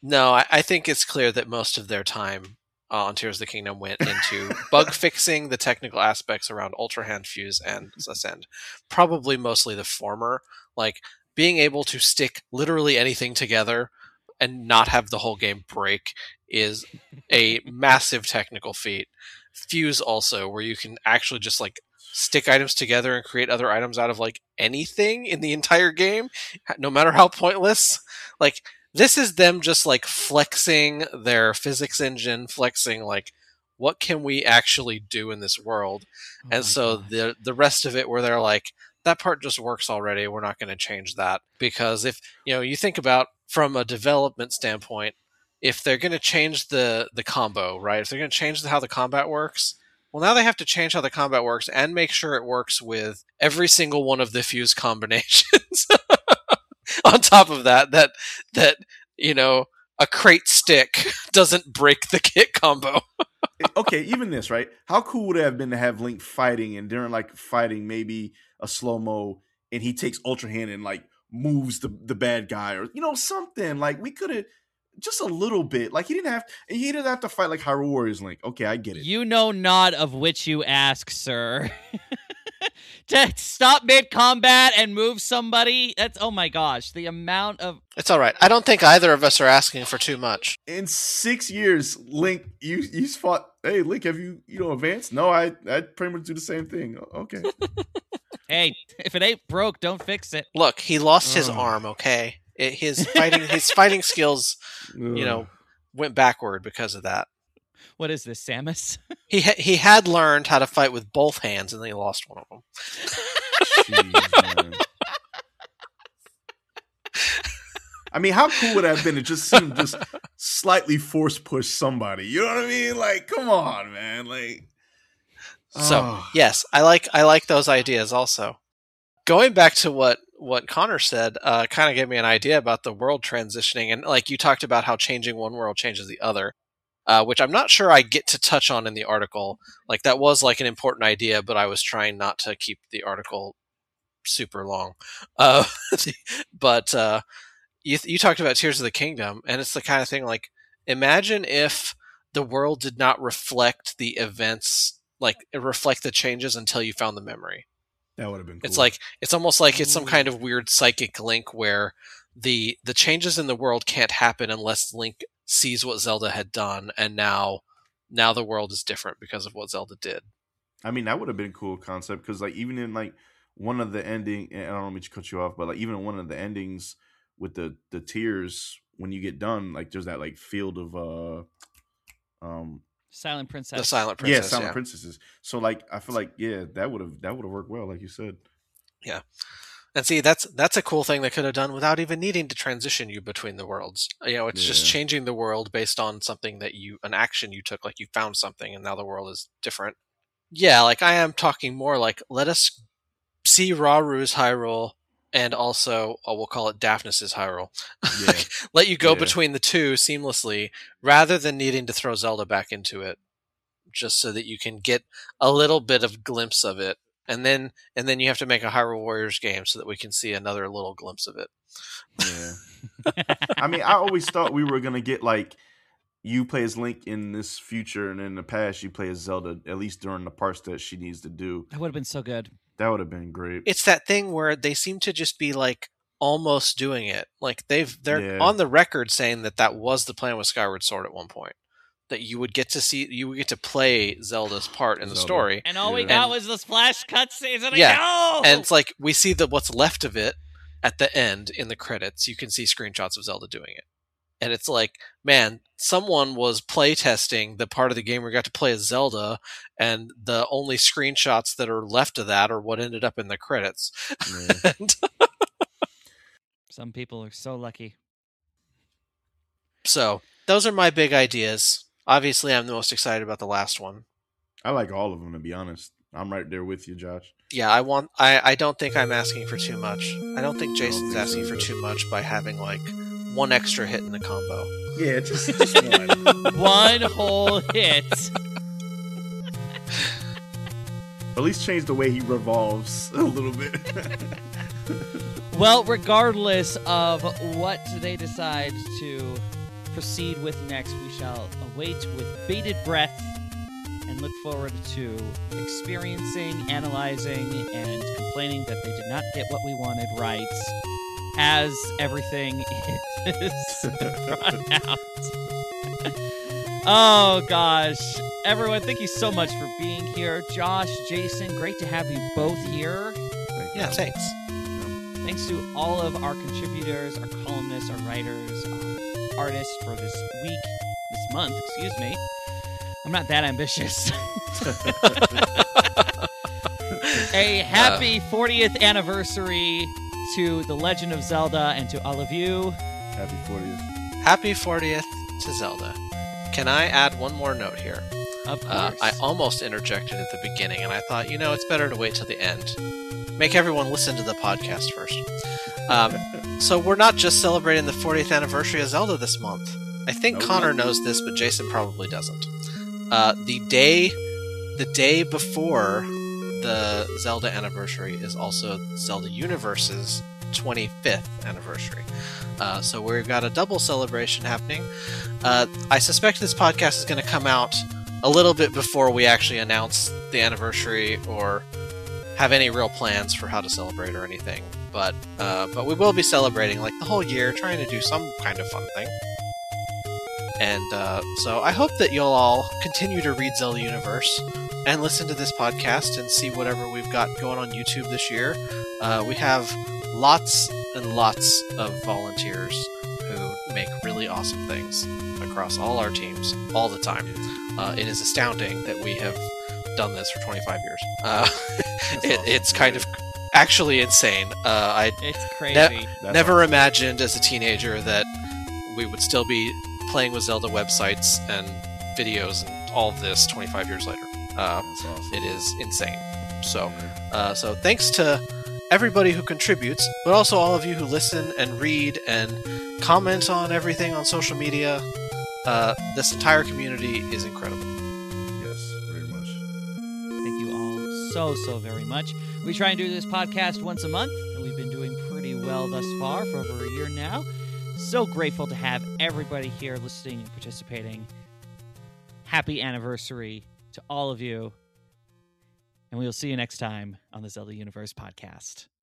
No, I, I think it's clear that most of their time uh, on Tears of the Kingdom went into bug fixing the technical aspects around Ultra Hand, Fuse, and Ascend. Probably mostly the former. Like, being able to stick literally anything together and not have the whole game break is a massive technical feat. Fuse also, where you can actually just like stick items together and create other items out of like anything in the entire game, no matter how pointless. Like, this is them just like flexing their physics engine, flexing like, what can we actually do in this world? Oh and my so gosh. the the rest of it, where they're like, that part just works already, we're not going to change that. Because if, you know, you think about from a development standpoint, if they're going to change the the combo, right? If they're going to change the, how the combat works, well, now they have to change how the combat works and make sure it works with every single one of the Fuse combinations. On top of that, that that you know, a crate stick doesn't break the kit combo. Okay, even this, right? How cool would it have been to have Link fighting, and during like fighting, maybe a slow mo, and he takes Ultra Hand and like moves the the bad guy, or you know, something like we could have just a little bit. Like he didn't have he didn't have to fight like Hyrule Warriors Link. Okay, I get it. You know not of which you ask, sir. To stop mid-combat and move somebody, that's, oh my gosh, the amount of... It's all right. I don't think either of us are asking for too much. In six years, Link, you you fought. Hey, Link, have you you know advanced? No, I I pretty much do the same thing. Okay. Hey, if it ain't broke, don't fix it. Look, he lost his Ugh. arm. Okay, it, his fighting his fighting skills, you know, went backward because of that. What is this, Samus? He ha- he had learned how to fight with both hands, and then he lost one of them. Jeez, man. I mean, how cool would it have been to just see him just slightly force push somebody? You know what I mean? Like, come on, man. Like, So oh. yes, I like I like those ideas also. Going back to what what Connor said, uh, kind of gave me an idea about the world transitioning, and like you talked about how changing one world changes the other. Uh, which I'm not sure I get to touch on in the article. Like, that was like an important idea, but I was trying not to keep the article super long. Uh, but uh, you, you talked about Tears of the Kingdom, and it's the kind of thing like, imagine if the world did not reflect the events, like reflect the changes until you found the memory. That would have been cool. It's like, it's almost like it's some kind of weird psychic link where the the changes in the world can't happen unless Link sees what Zelda had done, and now now the world is different because of what Zelda did. I mean, that would have been a cool concept, because like even in like one of the ending, and I don't mean to cut you off, but like even in one of the endings with the the tears, when you get done, like there's that like field of uh um Silent Princess. The Silent Princess. yeah, Silent yeah. Princesses. So like I feel like yeah, that would have that would have worked well, like you said. Yeah. And see, that's that's a cool thing they could have done without even needing to transition you between the worlds. You know, it's Yeah. just changing the world based on something that you, an action you took, like you found something and now the world is different. Yeah, like I am talking more like, let us see Raru's Hyrule and also, oh, we'll call it Daphnes's Hyrule. Yeah. Let you go Yeah. between the two seamlessly rather than needing to throw Zelda back into it, just so that you can get a little bit of glimpse of it. And then and then you have to make a Hyrule Warriors game so that we can see another little glimpse of it. Yeah. I mean, I always thought we were gonna get like you play as Link in this future, and in the past you play as Zelda, at least during the parts that she needs to do. That would have been so good. That would have been great. It's that thing where they seem to just be like almost doing it. Like they've they're Yeah. on the record saying that that was the plan with Skyward Sword at one point. That you would get to see, you would get to play Zelda's part in the Zelda. story. And all we Yeah. got And- was this flash cutscenes, and Yeah. I go! And it's like, we see that what's left of it at the end in the credits, you can see screenshots of Zelda doing it. And it's like, man, someone was playtesting the part of the game where you got to play as Zelda, and the only screenshots that are left of that are what ended up in the credits. Yeah. And Some people are so lucky. so, those are my big ideas. Obviously, I'm the most excited about the last one. I like all of them, to be honest. I'm right there with you, Josh. Yeah, I want. I, I don't think I'm asking for too much. I don't think Jason's think so asking for either. too much by having like one extra hit in the combo. Yeah, just, just one. One whole hit. At least change the way he revolves a little bit. Well, regardless of what they decide to proceed with next, we shall await with bated breath and look forward to experiencing, analyzing, and complaining that they did not get what we wanted right as everything is brought out. Oh, gosh. Everyone, thank you so much for being here. Josh, Jason, great to have you both here. Thank you. Yeah, thanks. Thanks to all of our contributors, our columnists, our writers, our artists for this week, this month, excuse me. I'm not that ambitious. A happy fortieth anniversary to The Legend of Zelda and to all of you. Happy fortieth. Happy fortieth to Zelda. Can I add one more note here? Of course. Uh, I almost interjected at the beginning, and I thought, you know, it's better to wait till the end. Make everyone listen to the podcast first. Um, so we're not just celebrating the fortieth anniversary of Zelda this month. I think Nope. Connor knows this, but Jason probably doesn't. Uh, the day, the day before the Zelda anniversary is also Zelda Universe's twenty-fifth anniversary. Uh, so we've got a double celebration happening. Uh, I suspect this podcast is going to come out a little bit before we actually announce the anniversary or have any real plans for how to celebrate or anything. But uh, but we will be celebrating like the whole year, trying to do some kind of fun thing. And uh, so I hope that you'll all continue to read Zelda Universe and listen to this podcast and see whatever we've got going on YouTube this year. Uh, we have lots and lots of volunteers who make really awesome things across all our teams all the time. Uh, it is astounding that we have done this for twenty-five years. Uh, it, awesome. It's kind of actually insane. Uh, I It's crazy. Ne- That's never awesome. imagined as a teenager that we would still be playing with Zelda websites and videos and all of this twenty-five years later. Uh, That's awesome. it is insane. So, Yeah. uh, so thanks to everybody who contributes, but also all of you who listen and read and comment on everything on social media. Uh, this entire community is incredible. Yes, very much. Thank you all so, so very much. We try and do this podcast once a month, and we've been doing pretty well thus far for over a year now. So grateful to have everybody here listening and participating. Happy anniversary to all of you. And we will see you next time on the Zelda Universe podcast.